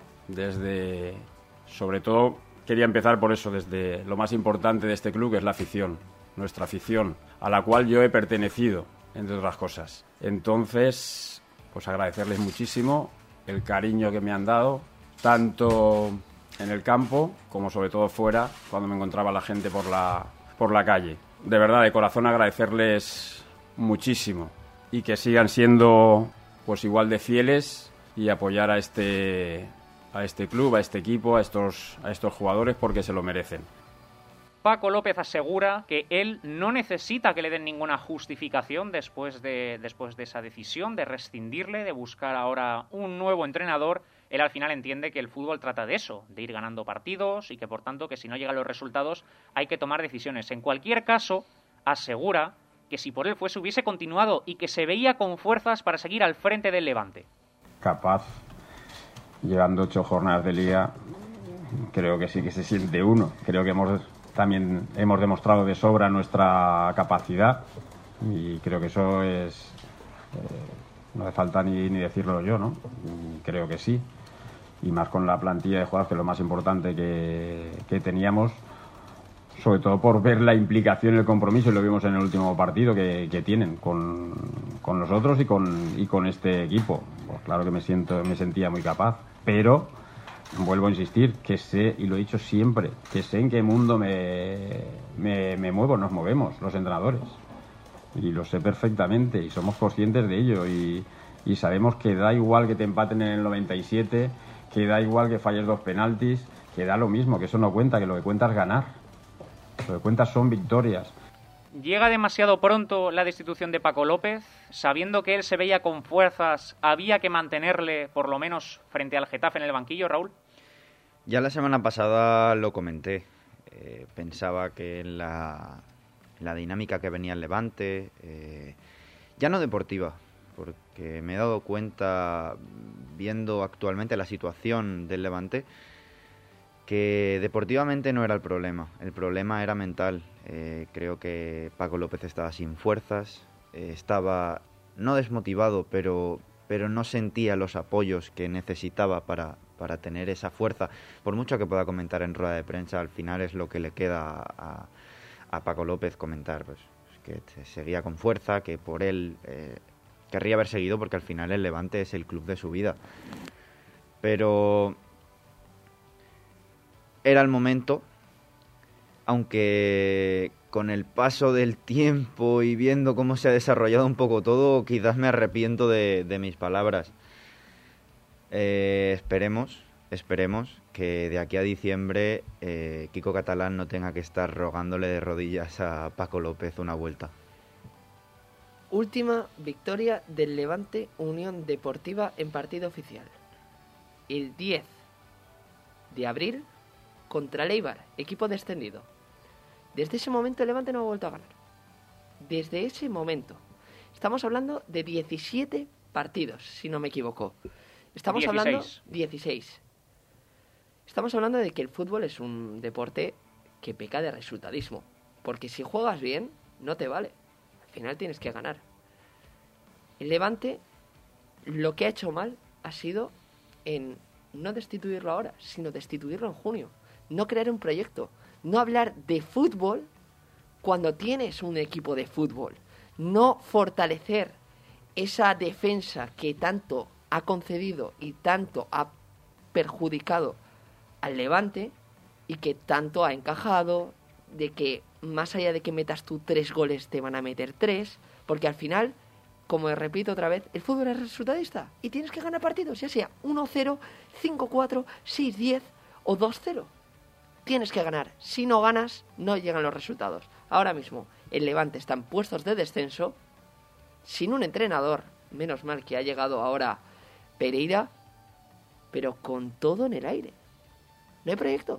sobre todo quería empezar por eso, desde lo más importante de este club, que es la afición, nuestra afición, a la cual yo he pertenecido, entre otras cosas. Entonces, pues agradecerles muchísimo el cariño que me han dado, tanto en el campo como sobre todo fuera, cuando me encontraba la gente por la calle. De verdad, de corazón agradecerles muchísimo y que sigan siendo pues igual de fieles y apoyar a este club, a este equipo, a estos jugadores, porque se lo merecen. Paco López asegura que él no necesita que le den ninguna justificación después de esa decisión de rescindirle, de buscar ahora un nuevo entrenador. Él al final entiende que el fútbol trata de eso, de ir ganando partidos y que por tanto que si no llegan los resultados hay que tomar decisiones. En cualquier caso, asegura que si por él fuese hubiese continuado y que se veía con fuerzas para seguir al frente del Levante. Capaz, llevando 8 jornadas de liga, creo que sí que se siente uno. Creo que también hemos demostrado de sobra nuestra capacidad y creo que eso es no hace falta ni decirlo yo, ¿no? Creo que sí, y más con la plantilla de jugadores, que es lo más importante que teníamos, sobre todo por ver la implicación y el compromiso, y lo vimos en el último partido que tienen con nosotros y con este equipo. Pues claro que me sentía muy capaz, pero vuelvo a insistir, que sé, y lo he dicho siempre, que sé en qué mundo me muevo, nos movemos los entrenadores. Y lo sé perfectamente, y somos conscientes de ello, y sabemos que da igual que te empaten en el 97, que da igual que falles 2 penaltis, que da lo mismo, que eso no cuenta, que lo que cuenta es ganar. Lo que cuenta son victorias. ¿Llega demasiado pronto la destitución de Paco López? Sabiendo que él se veía con fuerzas, ¿había que mantenerle por lo menos frente al Getafe en el banquillo, Raúl? Ya la semana pasada lo comenté. Pensaba que en la dinámica que venía el Levante, ya no deportiva, porque me he dado cuenta, viendo actualmente la situación del Levante, que deportivamente no era el problema era mental. Creo que Paco López estaba sin fuerzas, estaba no desmotivado, pero no sentía los apoyos que necesitaba para tener esa fuerza. Por mucho que pueda comentar en rueda de prensa, al final es lo que le queda a Paco López comentar, pues que seguía con fuerza, que por él querría haber seguido, porque al final el Levante es el club de su vida. Pero era el momento, aunque con el paso del tiempo y viendo cómo se ha desarrollado un poco todo, quizás me arrepiento de mis palabras. Esperemos que de aquí a diciembre Kiko Catalán no tenga que estar rogándole de rodillas a Paco López una vuelta. Última victoria del Levante Unión Deportiva en partido oficial. El 10 de abril contra el Eibar, equipo descendido. Desde ese momento el Levante no ha vuelto a ganar. Desde ese momento. Estamos hablando de 17 partidos, si no me equivoco. Estamos 16. hablando 16. Estamos hablando de que el fútbol es un deporte que peca de resultadismo. Porque si juegas bien, no te vale. Al final tienes que ganar. El Levante, lo que ha hecho mal ha sido en no destituirlo ahora, sino destituirlo en junio. No crear un proyecto. No hablar de fútbol cuando tienes un equipo de fútbol. No fortalecer esa defensa que tanto ha concedido y tanto ha perjudicado al Levante y que tanto ha encajado, de que más allá de que metas tú 3 goles te van a meter 3, porque al final, como repito otra vez, el fútbol es resultadista y tienes que ganar partidos, ya sea 1-0, 5-4, 6-10 o 2-0. Tienes que ganar. Si no ganas, no llegan los resultados. Ahora mismo, el Levante está en puestos de descenso, sin un entrenador, menos mal que ha llegado ahora Pereira, pero con todo en el aire. No hay proyecto.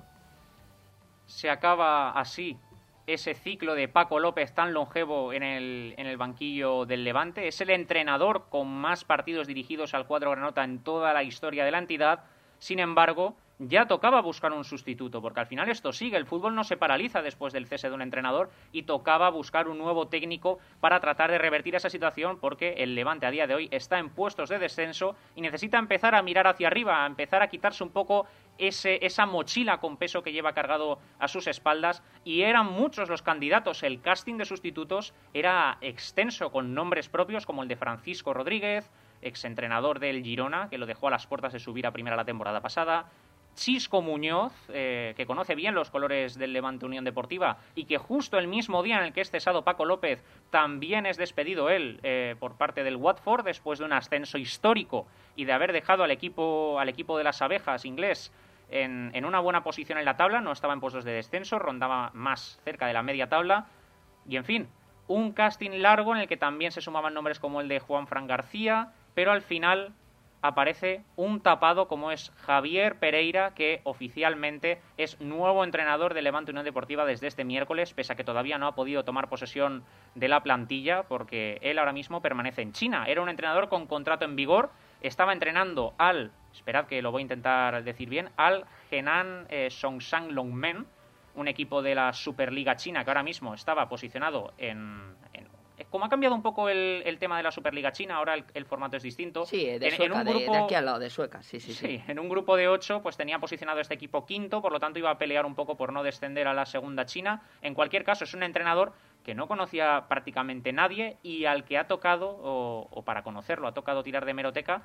Se acaba así ese ciclo de Paco López tan longevo en el banquillo del Levante. Es el entrenador con más partidos dirigidos al cuadro granota en toda la historia de la entidad. Sin embargo, ya tocaba buscar un sustituto, porque al final esto sigue, el fútbol no se paraliza después del cese de un entrenador y tocaba buscar un nuevo técnico para tratar de revertir esa situación, porque el Levante a día de hoy está en puestos de descenso y necesita empezar a mirar hacia arriba, a empezar a quitarse un poco esa mochila con peso que lleva cargado a sus espaldas, y eran muchos los candidatos. El casting de sustitutos era extenso, con nombres propios como el de Francisco Rodríguez, exentrenador del Girona, que lo dejó a las puertas de subir a primera la temporada pasada, Chisco Muñoz, que conoce bien los colores del Levante Unión Deportiva y que justo el mismo día en el que es cesado Paco López también es despedido él por parte del Watford después de un ascenso histórico y de haber dejado al equipo de las abejas inglés en una buena posición en la tabla. No estaba en puestos de descenso, rondaba más cerca de la media tabla y, en fin, un casting largo en el que también se sumaban nombres como el de Juanfran García, pero al final aparece un tapado como es Javier Pereira, que oficialmente es nuevo entrenador de Levante Unión Deportiva desde este miércoles, pese a que todavía no ha podido tomar posesión de la plantilla, porque él ahora mismo permanece en China. Era un entrenador con contrato en vigor, estaba entrenando esperad que lo voy a intentar decir bien, al Henan Songshan Longmen, un equipo de la Superliga China que ahora mismo estaba posicionado como ha cambiado un poco el tema de la Superliga China, ahora el formato es distinto. Sí, de Sueca, de aquí al lado de Sueca. Sí, en un grupo de 8 pues tenía posicionado este equipo quinto, por lo tanto iba a pelear un poco por no descender a la segunda China. En cualquier caso, es un entrenador que no conocía prácticamente nadie y al que ha tocado, o para conocerlo, ha tocado tirar de hemeroteca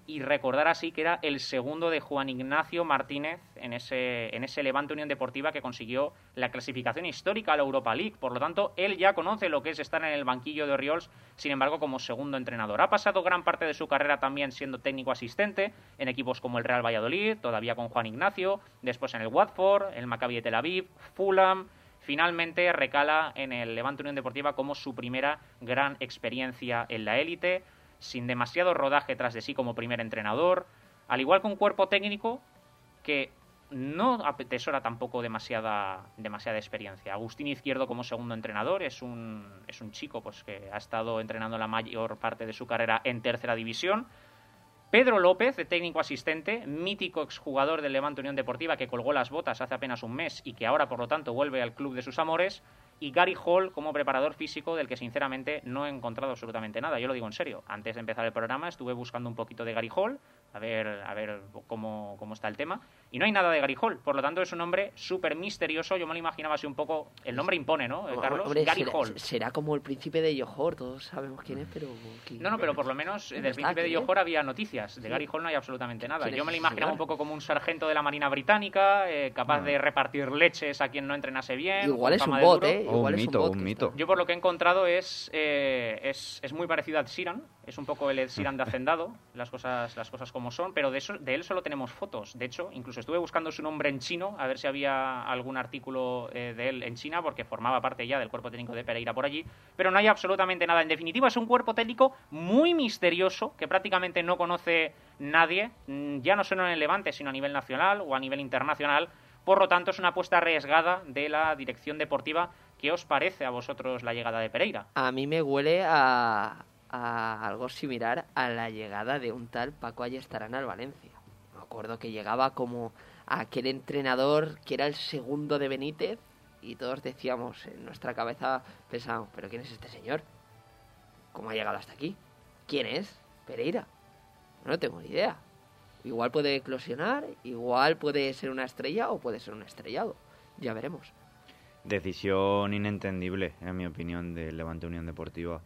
y recordar así que era el segundo de Juan Ignacio Martínez en ese Levante Unión Deportiva que consiguió la clasificación histórica a la Europa League. Por lo tanto, él ya conoce lo que es estar en el banquillo de Oriols, sin embargo, como segundo entrenador. Ha pasado gran parte de su carrera también siendo técnico asistente en equipos como el Real Valladolid, todavía con Juan Ignacio, después en el Watford, el Maccabi de Tel Aviv, Fulham. Finalmente recala en el Levante Unión Deportiva como su primera gran experiencia en la élite, sin demasiado rodaje tras de sí como primer entrenador, al igual que un cuerpo técnico que no atesora tampoco demasiada experiencia. Agustín Izquierdo como segundo entrenador es un chico pues que ha estado entrenando la mayor parte de su carrera en tercera división. Pedro López, de técnico asistente, mítico exjugador del Levante Unión Deportiva que colgó las botas hace apenas un mes y que ahora, por lo tanto, vuelve al club de sus amores. Y Gary Hall como preparador físico, del que sinceramente no he encontrado absolutamente nada. Yo lo digo en serio. Antes de empezar el programa estuve buscando un poquito de Gary Hall, a ver cómo está el tema. Y no hay nada de Gary Hall. Por lo tanto, es un nombre súper misterioso. Yo me lo imaginaba así un poco... El nombre impone, ¿no, Carlos? Hombre, Gary Hall. Será como el príncipe de Johor. Todos sabemos quién es, pero... No, pero por lo menos del príncipe de Johor había noticias. De Gary Hall no hay absolutamente nada. Yo me lo imaginaba un poco como un sargento de la Marina Británica, capaz de repartir leches a quien no entrenase bien. Igual es un bot, ¿eh? Un mito. Yo por lo que he encontrado es muy parecido a Ed Sheeran, es un poco el Ed Sheeran de Hacendado, las cosas como son, pero de él solo tenemos fotos. De hecho, incluso estuve buscando su nombre en chino, a ver si había algún artículo de él en China, porque formaba parte ya del cuerpo técnico de Pereira por allí, pero no hay absolutamente nada. En definitiva, es un cuerpo técnico muy misterioso, que prácticamente no conoce nadie, ya no solo en el Levante, sino a nivel nacional o a nivel internacional. Por lo tanto, es una apuesta arriesgada de la dirección deportiva. ¿Qué os parece a vosotros la llegada de Pereira? A mí me huele a algo similar a la llegada de un tal Paco Ayestarán al Valencia. Me acuerdo que llegaba como aquel entrenador que era el segundo de Benítez y todos decíamos, en nuestra cabeza pensábamos, ¿pero quién es este señor? ¿Cómo ha llegado hasta aquí? ¿Quién es? Pereira. No tengo ni idea. Igual puede eclosionar, igual puede ser una estrella o puede ser un estrellado. Ya veremos. Decisión inentendible, en mi opinión, del Levante Unión Deportiva.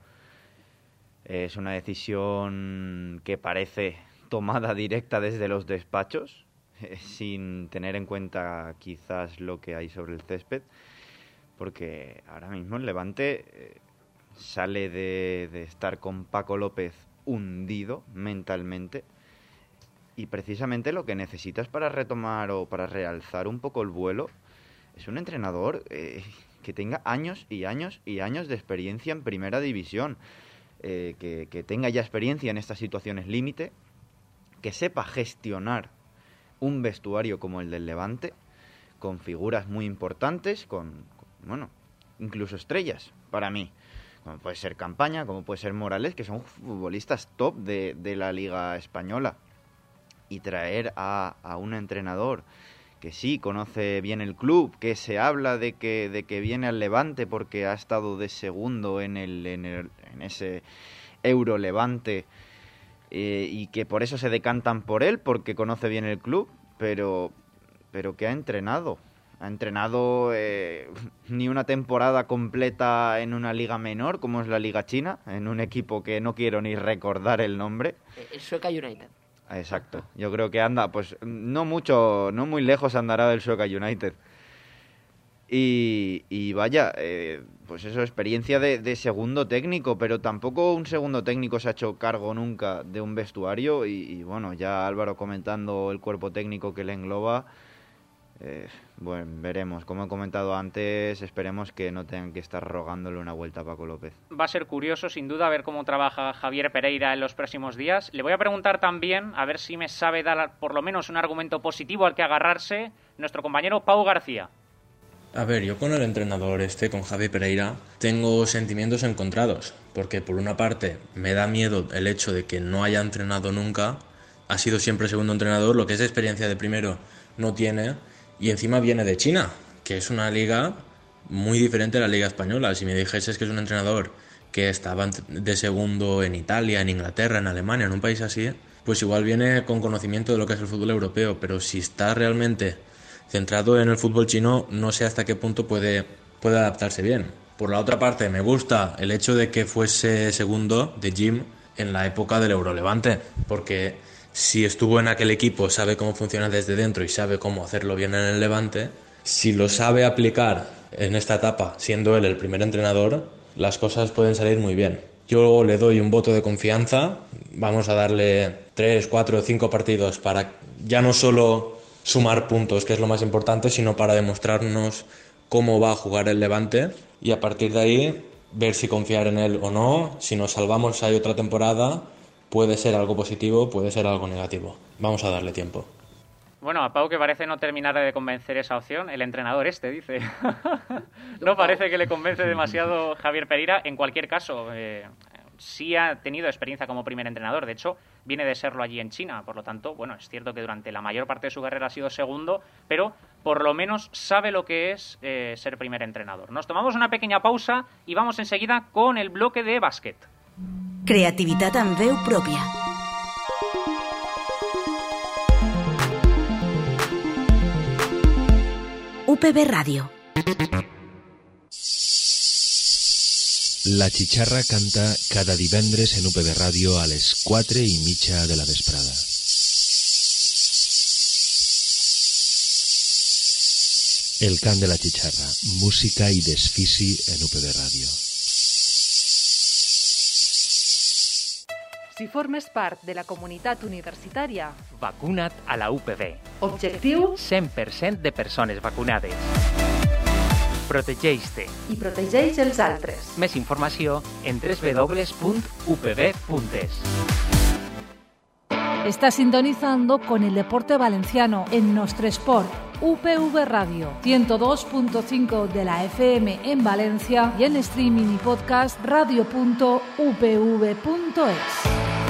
Es una decisión que parece tomada directa desde los despachos, sin tener en cuenta quizás lo que hay sobre el césped, porque ahora mismo el Levante sale de estar con Paco López hundido mentalmente, y precisamente lo que necesitas para retomar o para realzar un poco el vuelo es un entrenador que tenga años y años y años de experiencia en primera división, que tenga ya experiencia en estas situaciones límite, que sepa gestionar un vestuario como el del Levante, con figuras muy importantes, con incluso estrellas para mí, como puede ser Campaña, como puede ser Morales, que son futbolistas top de la Liga Española, y traer a un entrenador que sí conoce bien el club, que se habla de que viene al Levante porque ha estado de segundo en ese Euro Levante, y que por eso se decantan por él, porque conoce bien el club, pero que ha entrenado ni una temporada completa en una liga menor como es la Liga China, en un equipo que no quiero ni recordar el nombre. El Sueca United. Exacto, yo creo que anda, pues no muy lejos andará del Sueca United. Y vaya, pues eso, experiencia de segundo técnico, pero tampoco un segundo técnico se ha hecho cargo nunca de un vestuario, y bueno, ya Álvaro comentando el cuerpo técnico que le engloba, bueno, veremos. Como he comentado antes, esperemos que no tengan que estar rogándole una vuelta a Paco López. Va a ser curioso, sin duda, ver cómo trabaja Javier Pereira en los próximos días. Le voy a preguntar también, a ver si me sabe dar por lo menos un argumento positivo al que agarrarse, nuestro compañero Pau García. A ver, yo con el entrenador con Javi Pereira, tengo sentimientos encontrados, porque por una parte me da miedo el hecho de que no haya entrenado nunca, ha sido siempre segundo entrenador, lo que es experiencia de primero no tiene, y encima viene de China, que es una liga muy diferente a la liga española. Si me dijeses que es un entrenador que estaba de segundo en Italia, en Inglaterra, en Alemania, en un país así, pues igual viene con conocimiento de lo que es el fútbol europeo, pero si está realmente centrado en el fútbol chino, no sé hasta qué punto puede adaptarse bien. Por la otra parte, me gusta el hecho de que fuese segundo de Jim en la época del Eurolevante, porque Si estuvo en aquel equipo, sabe cómo funciona desde dentro y sabe cómo hacerlo bien en el Levante. Si lo sabe aplicar en esta etapa, siendo él el primer entrenador, las cosas pueden salir muy bien. Yo le doy un voto de confianza. Vamos a darle 3, 4, 5 partidos para ya no solo sumar puntos, que es lo más importante, sino para demostrarnos cómo va a jugar el Levante y a partir de ahí ver si confiar en él o no. Si nos salvamos hay otra temporada, puede ser algo positivo, puede ser algo negativo. Vamos a darle tiempo. Bueno, a Pau que parece no terminar de convencer esa opción, el entrenador dice. No parece que le convence demasiado Javier Pereira. En cualquier caso, sí ha tenido experiencia como primer entrenador. De hecho, viene de serlo allí en China. Por lo tanto, bueno, es cierto que durante la mayor parte de su carrera ha sido segundo, pero por lo menos sabe lo que es ser primer entrenador. Nos tomamos una pequeña pausa y vamos enseguida con el bloque de bàsquet. Creativitat amb veu pròpia. UPB Ràdio. La Chicharra canta cada divendres en UPB Ràdio a les 4:30 de la vesprada. El cant de la Chicharra, música i desfici en UPB Ràdio. Si formes part de la comunitat universitària, vacuna't a la UPB. objectiu 100% de persones vacunades. Protegeix-te. i protegeix els altres. Més informació en www.upb.es. Está sintonizando con el deporte valenciano en Nostre Esport, UPV Radio, 102.5 de la FM en Valencia y en streaming y podcast radio.upv.es.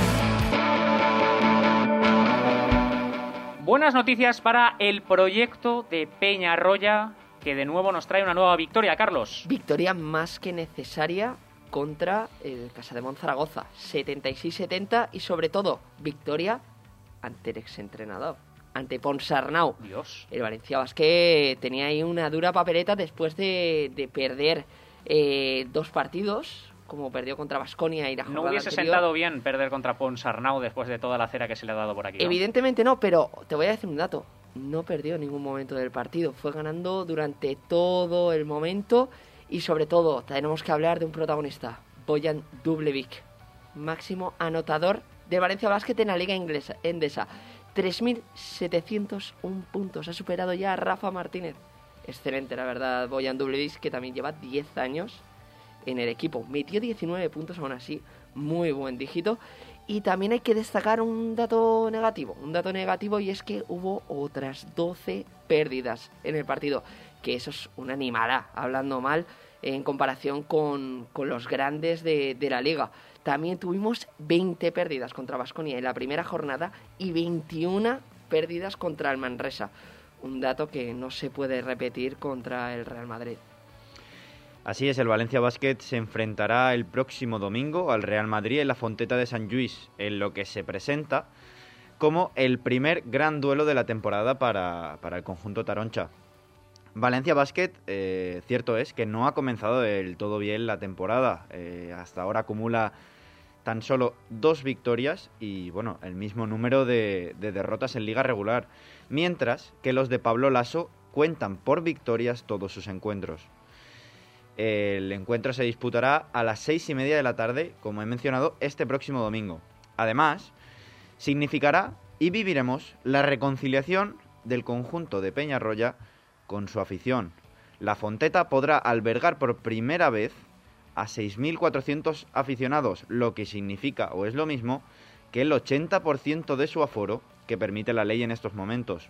Buenas noticias para el proyecto de Peñarroya, que de nuevo nos trae una nueva victoria, Carlos. Victoria más que necesaria contra el Casademont Zaragoza, 76-70, y sobre todo, victoria ante el exentrenador, ante Ponsarnau. Dios. El Valencia Basket tenía ahí una dura papeleta después de perder 2 partidos, como perdió contra Baskonia y la jornada No hubiese anterior. sentado bien perder contra Ponsarnau después de toda la cera que se le ha dado por aquí, ¿no? Evidentemente no, pero te voy a decir un dato. No perdió en ningún momento del partido. Fue ganando durante todo el momento. Y sobre todo, tenemos que hablar de un protagonista, Bojan Dublevic, máximo anotador del Valencia Basket en la Liga Endesa. 3.701 puntos. Ha superado ya a Rafa Martínez. Excelente, la verdad, Bojan Dublevic, que también lleva 10 años en el equipo. Metió 19 puntos aún así. Muy buen dígito. Y también hay que destacar un dato negativo, y es que hubo otras 12 pérdidas en el partido, que eso es una animalada, hablando mal, en comparación con los grandes de la liga. También tuvimos 20 pérdidas contra Baskonia en la primera jornada y 21 pérdidas contra el Manresa, un dato que no se puede repetir contra el Real Madrid. Así es, el Valencia Basket se enfrentará el próximo domingo al Real Madrid en la Fonteta de Sant Lluís, en lo que se presenta como el primer gran duelo de la temporada para el conjunto taroncha. Valencia Basket, cierto es que no ha comenzado del todo bien la temporada. Hasta ahora acumula tan solo 2 victorias y bueno, el mismo número de derrotas en liga regular, mientras que los de Pablo Laso cuentan por victorias todos sus encuentros. El encuentro se disputará a las 6:30 de la tarde, como he mencionado, este próximo domingo. Además, significará y viviremos la reconciliación del conjunto de Peñarroya con su afición. La Fonteta podrá albergar por primera vez a 6.400 aficionados, lo que significa, o es lo mismo, que el 80% de su aforo que permite la ley en estos momentos.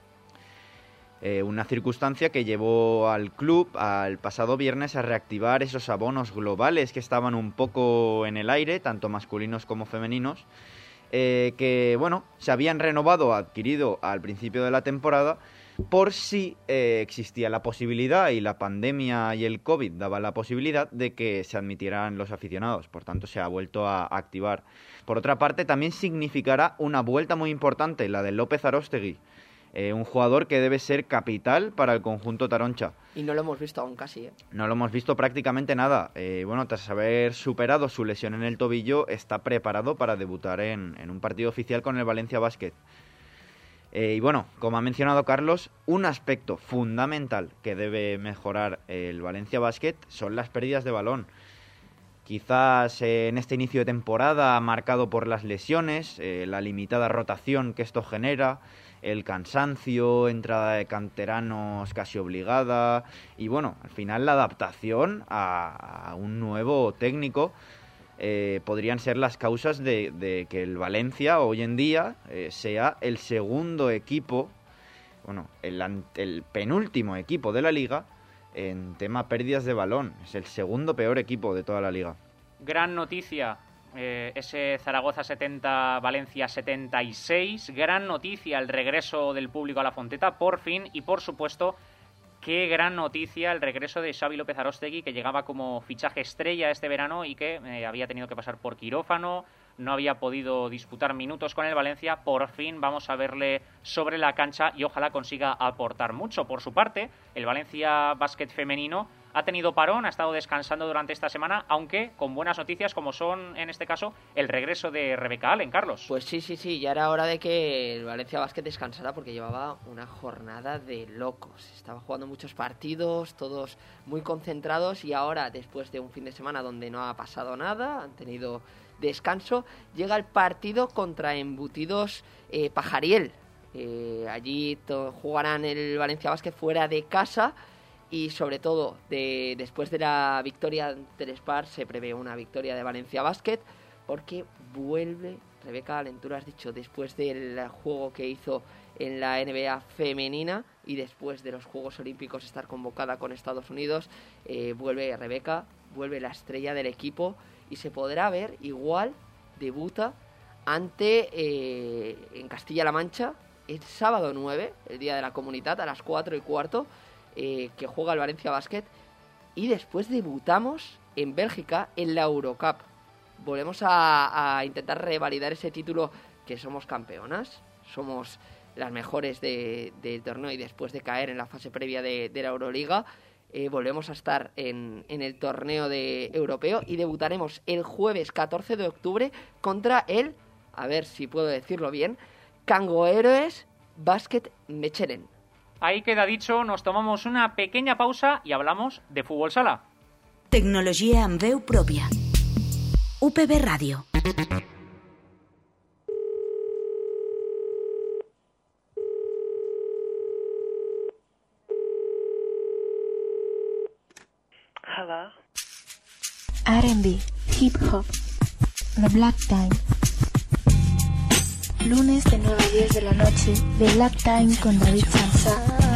Una circunstancia que llevó al club al pasado viernes a reactivar esos abonos globales que estaban un poco en el aire, tanto masculinos como femeninos, que bueno, se habían renovado o adquirido al principio de la temporada por si existía la posibilidad, y la pandemia y el COVID daba la posibilidad de que se admitieran los aficionados. Por tanto, se ha vuelto a activar. Por otra parte, también significará una vuelta muy importante, la de López Aróstegui, Un jugador que debe ser capital para el conjunto taroncha. Y no lo hemos visto aún casi, ¿eh? No lo hemos visto prácticamente nada. Bueno, tras haber superado su lesión en el tobillo, está preparado para debutar en un partido oficial con el Valencia Basket. Y bueno, como ha mencionado Carlos, un aspecto fundamental que debe mejorar el Valencia Basket son las pérdidas de balón. Quizás en este inicio de temporada, marcado por las lesiones, la limitada rotación que esto genera, el cansancio, entrada de canteranos casi obligada y bueno, al final la adaptación a un nuevo técnico podrían ser las causas de que el Valencia hoy en día sea el segundo equipo, bueno, el penúltimo equipo de la liga en tema pérdidas de balón. Es el segundo peor equipo de toda la liga. Gran noticia. Ese Zaragoza 70, Valencia 76. Gran noticia el regreso del público a la Fonteta, por fin. Y por supuesto, qué gran noticia el regreso de Xavi López Aróstegui, que llegaba como fichaje estrella este verano y que había tenido que pasar por quirófano, no había podido disputar minutos con el Valencia. Por fin vamos a verle sobre la cancha y ojalá consiga aportar mucho. Por su parte, el Valencia Basket femenino ha tenido parón, ha estado descansando durante esta semana, aunque con buenas noticias como son, en este caso, el regreso de Rebeca Allen, Carlos. Pues sí, ya era hora de que el Valencia Basket descansara porque llevaba una jornada de locos. Estaba jugando muchos partidos, todos muy concentrados, y ahora, después de un fin de semana donde no ha pasado nada, han tenido descanso, llega el partido contra Embutidos Pajariel. Allí jugarán el Valencia Basket fuera de casa. Y sobre todo, después de la victoria ante el Spar, se prevé una victoria de Valencia Basket, porque vuelve Rebeca Allen, tú lo has dicho, después del juego que hizo en la NBA femenina y después de los Juegos Olímpicos estar convocada con Estados Unidos, vuelve Rebeca, vuelve la estrella del equipo y se podrá ver, igual debuta en Castilla-La Mancha el sábado 9, el día de la Comunitat, a las 4:15, que juega el Valencia Basket, y después debutamos en Bélgica en la Eurocup. Volvemos a intentar revalidar ese título, que somos campeonas, somos las mejores del torneo, y después de caer en la fase previa de la Euroliga, volvemos a estar en el torneo europeo y debutaremos el jueves 14 de octubre contra el, a ver si puedo decirlo bien, Cangoeroes Basket Mechelen. Ahí queda dicho, nos tomamos una pequeña pausa y hablamos de fútbol sala. Tecnologia amb veu pròpia. UPB Ràdio. Hello. R&B, hip hop, The Black Time. Lunes de 9 a 10 de la noche, The Black Time con David Sansa.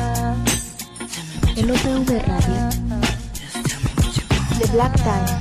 El UPV Radio. The Black Time.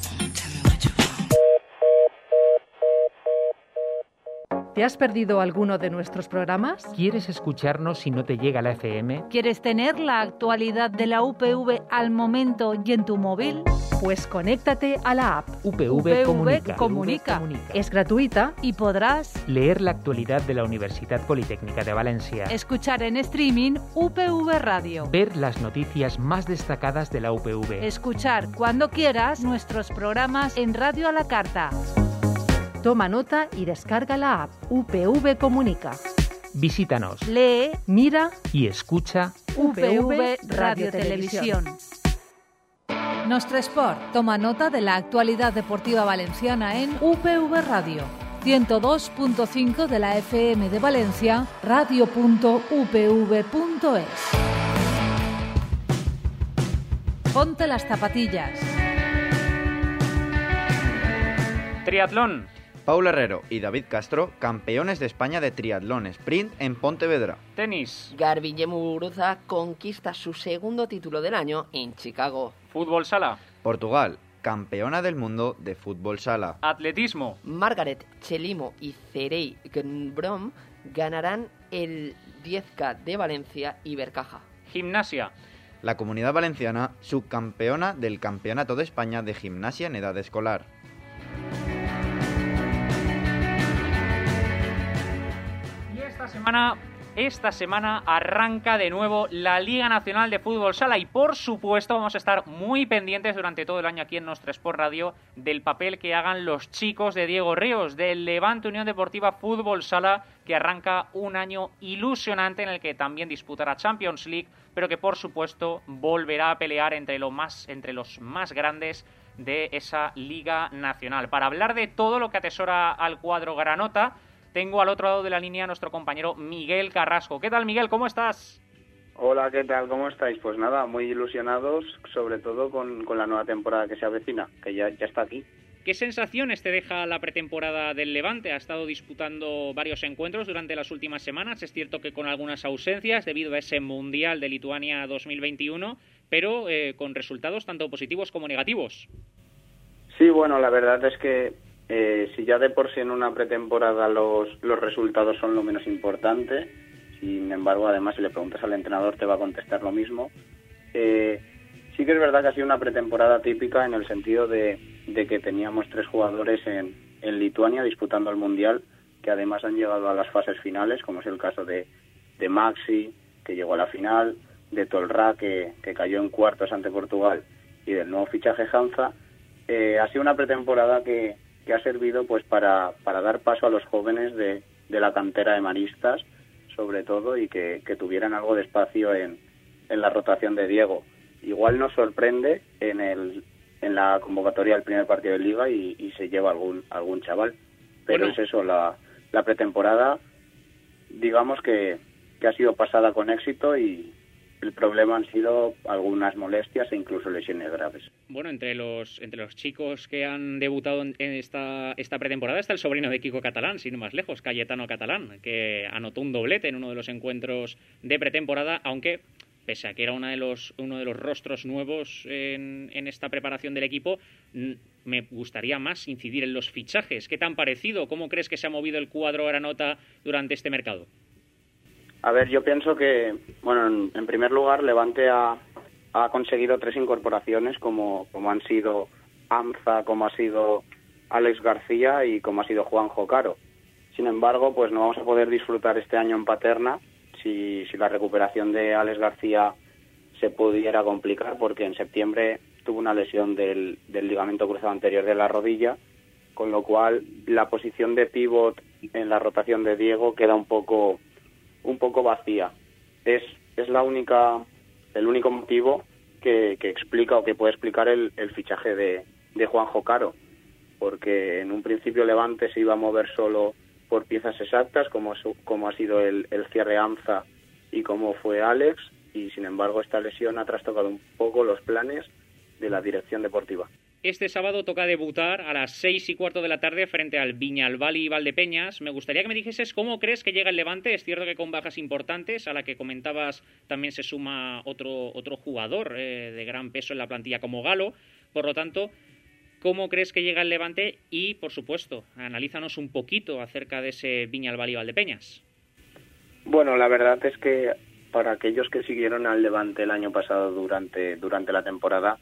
¿Te has perdido alguno de nuestros programas? ¿Quieres escucharnos si no te llega la FM? ¿Quieres tener la actualidad de la UPV al momento y en tu móvil? Pues conéctate a la app UPV Comunica. Es gratuita y podrás leer la actualidad de la Universidad Politécnica de Valencia, escuchar en streaming UPV Radio, ver las noticias más destacadas de la UPV, escuchar cuando quieras nuestros programas en Radio a la Carta. Toma nota y descarga la app UPV Comunica. Visítanos, lee, mira y escucha UPV Radio Televisión. Nostre Sport toma nota de la actualidad deportiva valenciana en UPV Radio. 102.5 de la FM de Valencia, radio.upv.es. Ponte las zapatillas. Triatlón. Paula Herrero y David Castro, campeones de España de triatlón sprint en Pontevedra. Tenis. Garbiñe Muguruza conquista su segundo título del año en Chicago. Fútbol sala. Portugal, campeona del mundo de fútbol sala. Atletismo. Margaret Chelimo y Cerey Gnbrom ganarán el 10K de Valencia y Bercaja. Gimnasia. La Comunidad Valenciana, subcampeona del Campeonato de España de Gimnasia en edad escolar. Esta semana esta semana arranca de nuevo la Liga Nacional de Fútbol Sala y por supuesto vamos a estar muy pendientes durante todo el año aquí en Nostra Sport Radio del papel que hagan los chicos de Diego Ríos, del Levante Unión Deportiva Fútbol Sala, que arranca un año ilusionante en el que también disputará Champions League, pero que por supuesto volverá a pelear entre los más grandes de esa Liga Nacional. Para hablar de todo lo que atesora al cuadro granota, tengo al otro lado de la línea a nuestro compañero Miguel Carrasco. ¿Qué tal, Miguel? ¿Cómo estás? Hola, ¿qué tal? ¿Cómo estáis? Pues nada, muy ilusionados, sobre todo con la nueva temporada que se avecina, que ya está aquí. ¿Qué sensaciones te deja la pretemporada del Levante? Ha estado disputando varios encuentros durante las últimas semanas. Es cierto que con algunas ausencias debido a ese Mundial de Lituania 2021, pero con resultados tanto positivos como negativos. Sí, bueno, la verdad es que si ya de por sí en una pretemporada los resultados son lo menos importante, sin embargo, además, si le preguntas al entrenador te va a contestar lo mismo. Sí que es verdad que ha sido una pretemporada típica en el sentido de que teníamos 3 jugadores en Lituania disputando el Mundial, que además han llegado a las fases finales, como es el caso de Maxi, que llegó a la final, de Tolrá, que cayó en cuartos ante Portugal, y del nuevo fichaje Hanza. Ha sido una pretemporada que ha servido pues para dar paso a los jóvenes de la cantera de Maristas, sobre todo, y que tuvieran algo de espacio en la rotación de Diego. Igual nos sorprende en la convocatoria del primer partido de Liga y se lleva algún chaval. Pero bueno, es eso, la pretemporada, digamos que ha sido pasada con éxito y el problema han sido algunas molestias e incluso lesiones graves. Bueno, entre los chicos que han debutado en esta pretemporada está el sobrino de Kiko Catalán, sin ir más lejos, Cayetano Catalán, que anotó un doblete en uno de los encuentros de pretemporada, aunque pese a que era uno de los rostros nuevos en esta preparación del equipo, me gustaría más incidir en los fichajes. ¿Qué te han parecido? ¿Cómo crees que se ha movido el cuadro granota durante este mercado? A ver, yo pienso que, bueno, en primer lugar, Levante ha conseguido 3 incorporaciones, como han sido Amza, como ha sido Alex García y como ha sido Juanjo Caro. Sin embargo, pues no vamos a poder disfrutar este año en Paterna si la recuperación de Alex García se pudiera complicar, porque en septiembre tuvo una lesión del ligamento cruzado anterior de la rodilla, con lo cual la posición de pívot en la rotación de Diego queda un poco vacía. Es el único motivo que explica o que puede explicar el fichaje de Juanjo Caro, porque en un principio Levante se iba a mover solo por piezas exactas, como ha sido el cierre Amza y como fue Alex, y sin embargo esta lesión ha trastocado un poco los planes de la dirección deportiva. Este sábado toca debutar a las 6:15 de la tarde frente al Viñalbali y Valdepeñas. Me gustaría que me dijeses cómo crees que llega el Levante. Es cierto que con bajas importantes, a la que comentabas también se suma otro jugador de gran peso en la plantilla como Galo. Por lo tanto, ¿cómo crees que llega el Levante? Y, por supuesto, analízanos un poquito acerca de ese Viñalbali y Valdepeñas. Bueno, la verdad es que para aquellos que siguieron al Levante el año pasado durante la temporada,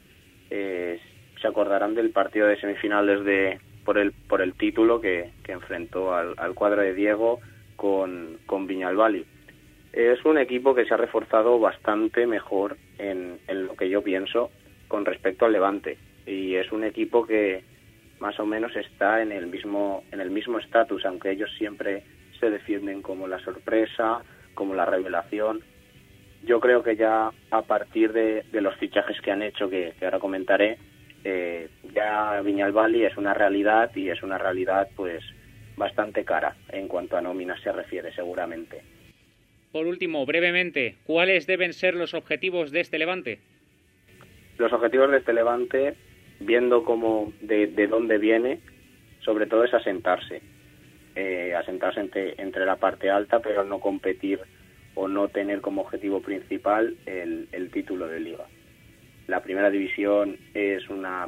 se acordarán del partido de semifinales por el título que enfrentó al cuadro de Diego con Viñalbali. Es un equipo que se ha reforzado bastante mejor en lo que yo pienso con respecto al Levante, y es un equipo que más o menos está en el mismo estatus, aunque ellos siempre se defienden como la sorpresa, como la revelación. Yo creo que ya a partir de los fichajes que han hecho, que ahora comentaré, ya Viñalbali es una realidad, y es una realidad pues bastante cara en cuanto a nómina se refiere, seguramente. Por último, brevemente, ¿cuáles deben ser los objetivos de este Levante? Los objetivos de este Levante, viendo cómo de dónde viene, sobre todo es asentarse entre la parte alta, pero no competir o no tener como objetivo principal el título de Liga. La primera división es una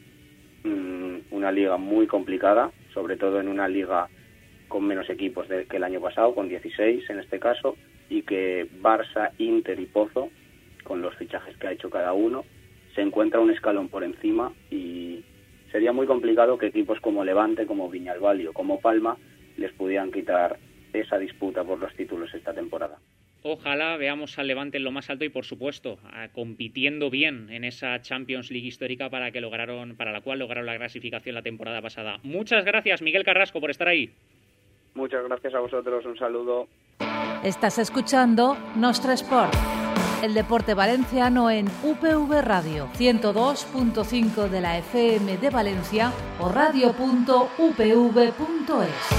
liga muy complicada, sobre todo en una liga con menos equipos que el año pasado, con 16 en este caso, y que Barça, Inter y Pozo, con los fichajes que ha hecho cada uno, se encuentra un escalón por encima, y sería muy complicado que equipos como Levante, como Viñalbali o como Palma les pudieran quitar esa disputa por los títulos esta temporada. Ojalá veamos al Levante en lo más alto y, por supuesto, compitiendo bien en esa Champions League histórica para la cual lograron la clasificación la temporada pasada. Muchas gracias, Miguel Carrasco, por estar ahí. Muchas gracias a vosotros, un saludo. Estás escuchando Nostre Esport, el deporte valenciano en UPV Radio, 102.5 de la FM de Valencia o radio.upv.es.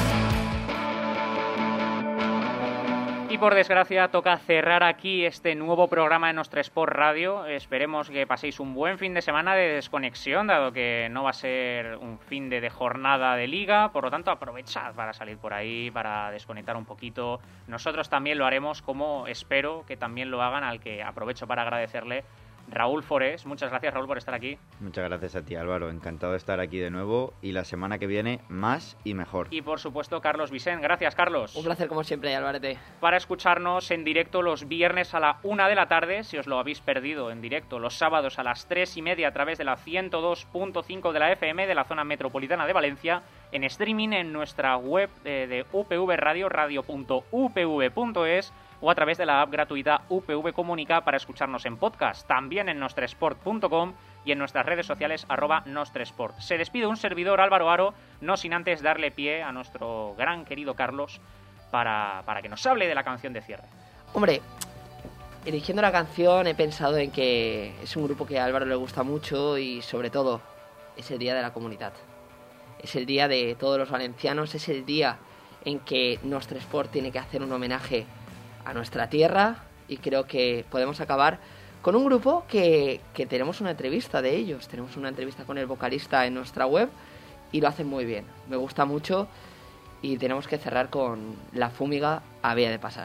Y por desgracia toca cerrar aquí este nuevo programa de Nostre Esport Radio. Esperemos que paséis un buen fin de semana de desconexión, dado que no va a ser un fin de jornada de liga. Por lo tanto, aprovechad para salir por ahí, para desconectar un poquito. Nosotros también lo haremos, como espero que también lo hagan, al que aprovecho para agradecerle Raúl Forés. Muchas gracias, Raúl, por estar aquí. Muchas gracias a ti, Álvaro. Encantado de estar aquí de nuevo y la semana que viene más y mejor. Y por supuesto, Carlos Vicent. Gracias, Carlos. Un placer como siempre, Álvarete. Para escucharnos en directo los viernes a la 1 de la tarde, si os lo habéis perdido en directo, los sábados a las 3:30 a través de la 102.5 de la FM de la zona metropolitana de Valencia, en streaming en nuestra web de UPV Radio, radio.upv.es, o a través de la app gratuita UPV Comunica para escucharnos en podcast, también en nostresport.com y en nuestras redes sociales @nostresport. Se despide un servidor, Álvaro Aro, no sin antes darle pie a nuestro gran querido Carlos para que nos hable de la canción de cierre. Hombre, eligiendo la canción he pensado en que es un grupo que a Álvaro le gusta mucho y sobre todo es el día de la comunidad. Es el día de todos los valencianos, es el día en que Nostre Esport tiene que hacer un homenaje a nuestra tierra y creo que podemos acabar con un grupo que tenemos una entrevista de ellos. Tenemos una entrevista con el vocalista en nuestra web y lo hacen muy bien. Me gusta mucho y tenemos que cerrar con La Fúmiga había de pasar.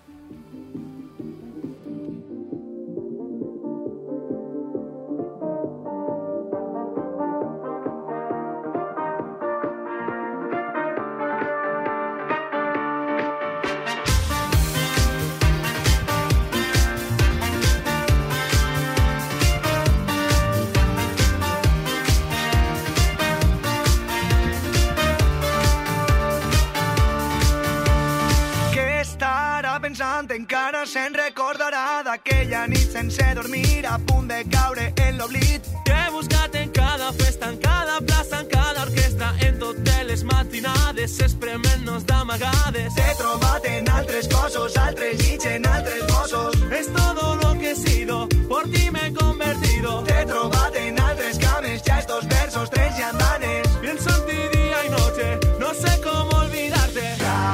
Encara se'n recordarà d'aquella nit sense dormir, a punt de caure en l'oblit. Que he buscat en cada festa, en cada plaça, en cada orquestra, en totes les matinades, esprement-nos d'amagades. T'he trobat en altres cossos, altres llits, en altres bossos. Es todo lo que he sido, por ti me he convertido. T'he trobat en altres cames, ja estos versos, tres i andanes. Pienso en ti día y noche, no sé cómo olvidarte.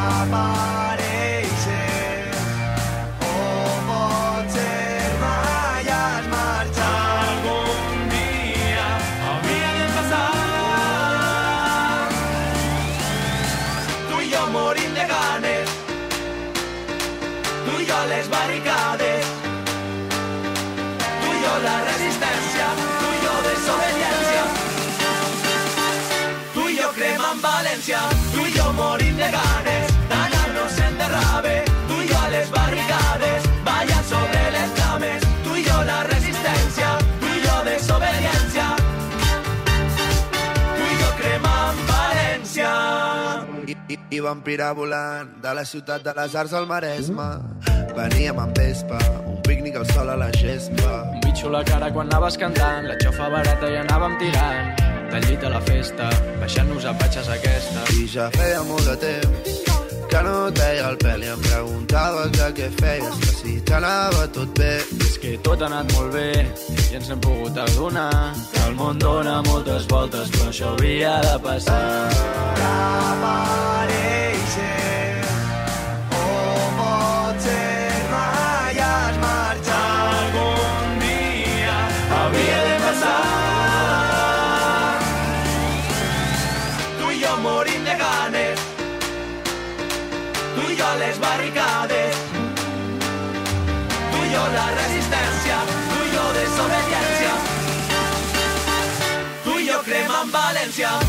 Les barricades, tu y yo la resistencia, tu y yo desobediencia, tu y yo crema en Valencia, tu y yo morir de ganes, d'anar-nos en derrabe, tu y yo a les barricades, ballar sobre les flames, tu y yo la resistencia, tu y yo desobediencia, tu y yo crema en Valencia. I vam pirar volant de la ciutat de les arts al Maresme. Veníem amb vespa, un pícnic al sol a la gespa. Un bitxo a la cara quan anaves cantant, la xofa barata i anàvem tirant. Del llit a la festa, baixant-nos a patxes aquesta. I ja feia molt de temps que no teia el pèl i em preguntaves de què feies, que si t'anava tot bé. És que tot ha anat molt bé i ens hem pogut adonar que el món dona moltes voltes, però això havia de passar. Aparèixer o potser mai has marxat. Algun dia havia de passar. Tu i jo morim de ganes, tu i jo les barricades, tu i jo la resistència, tu i jo desobediència, tu i jo crema en València.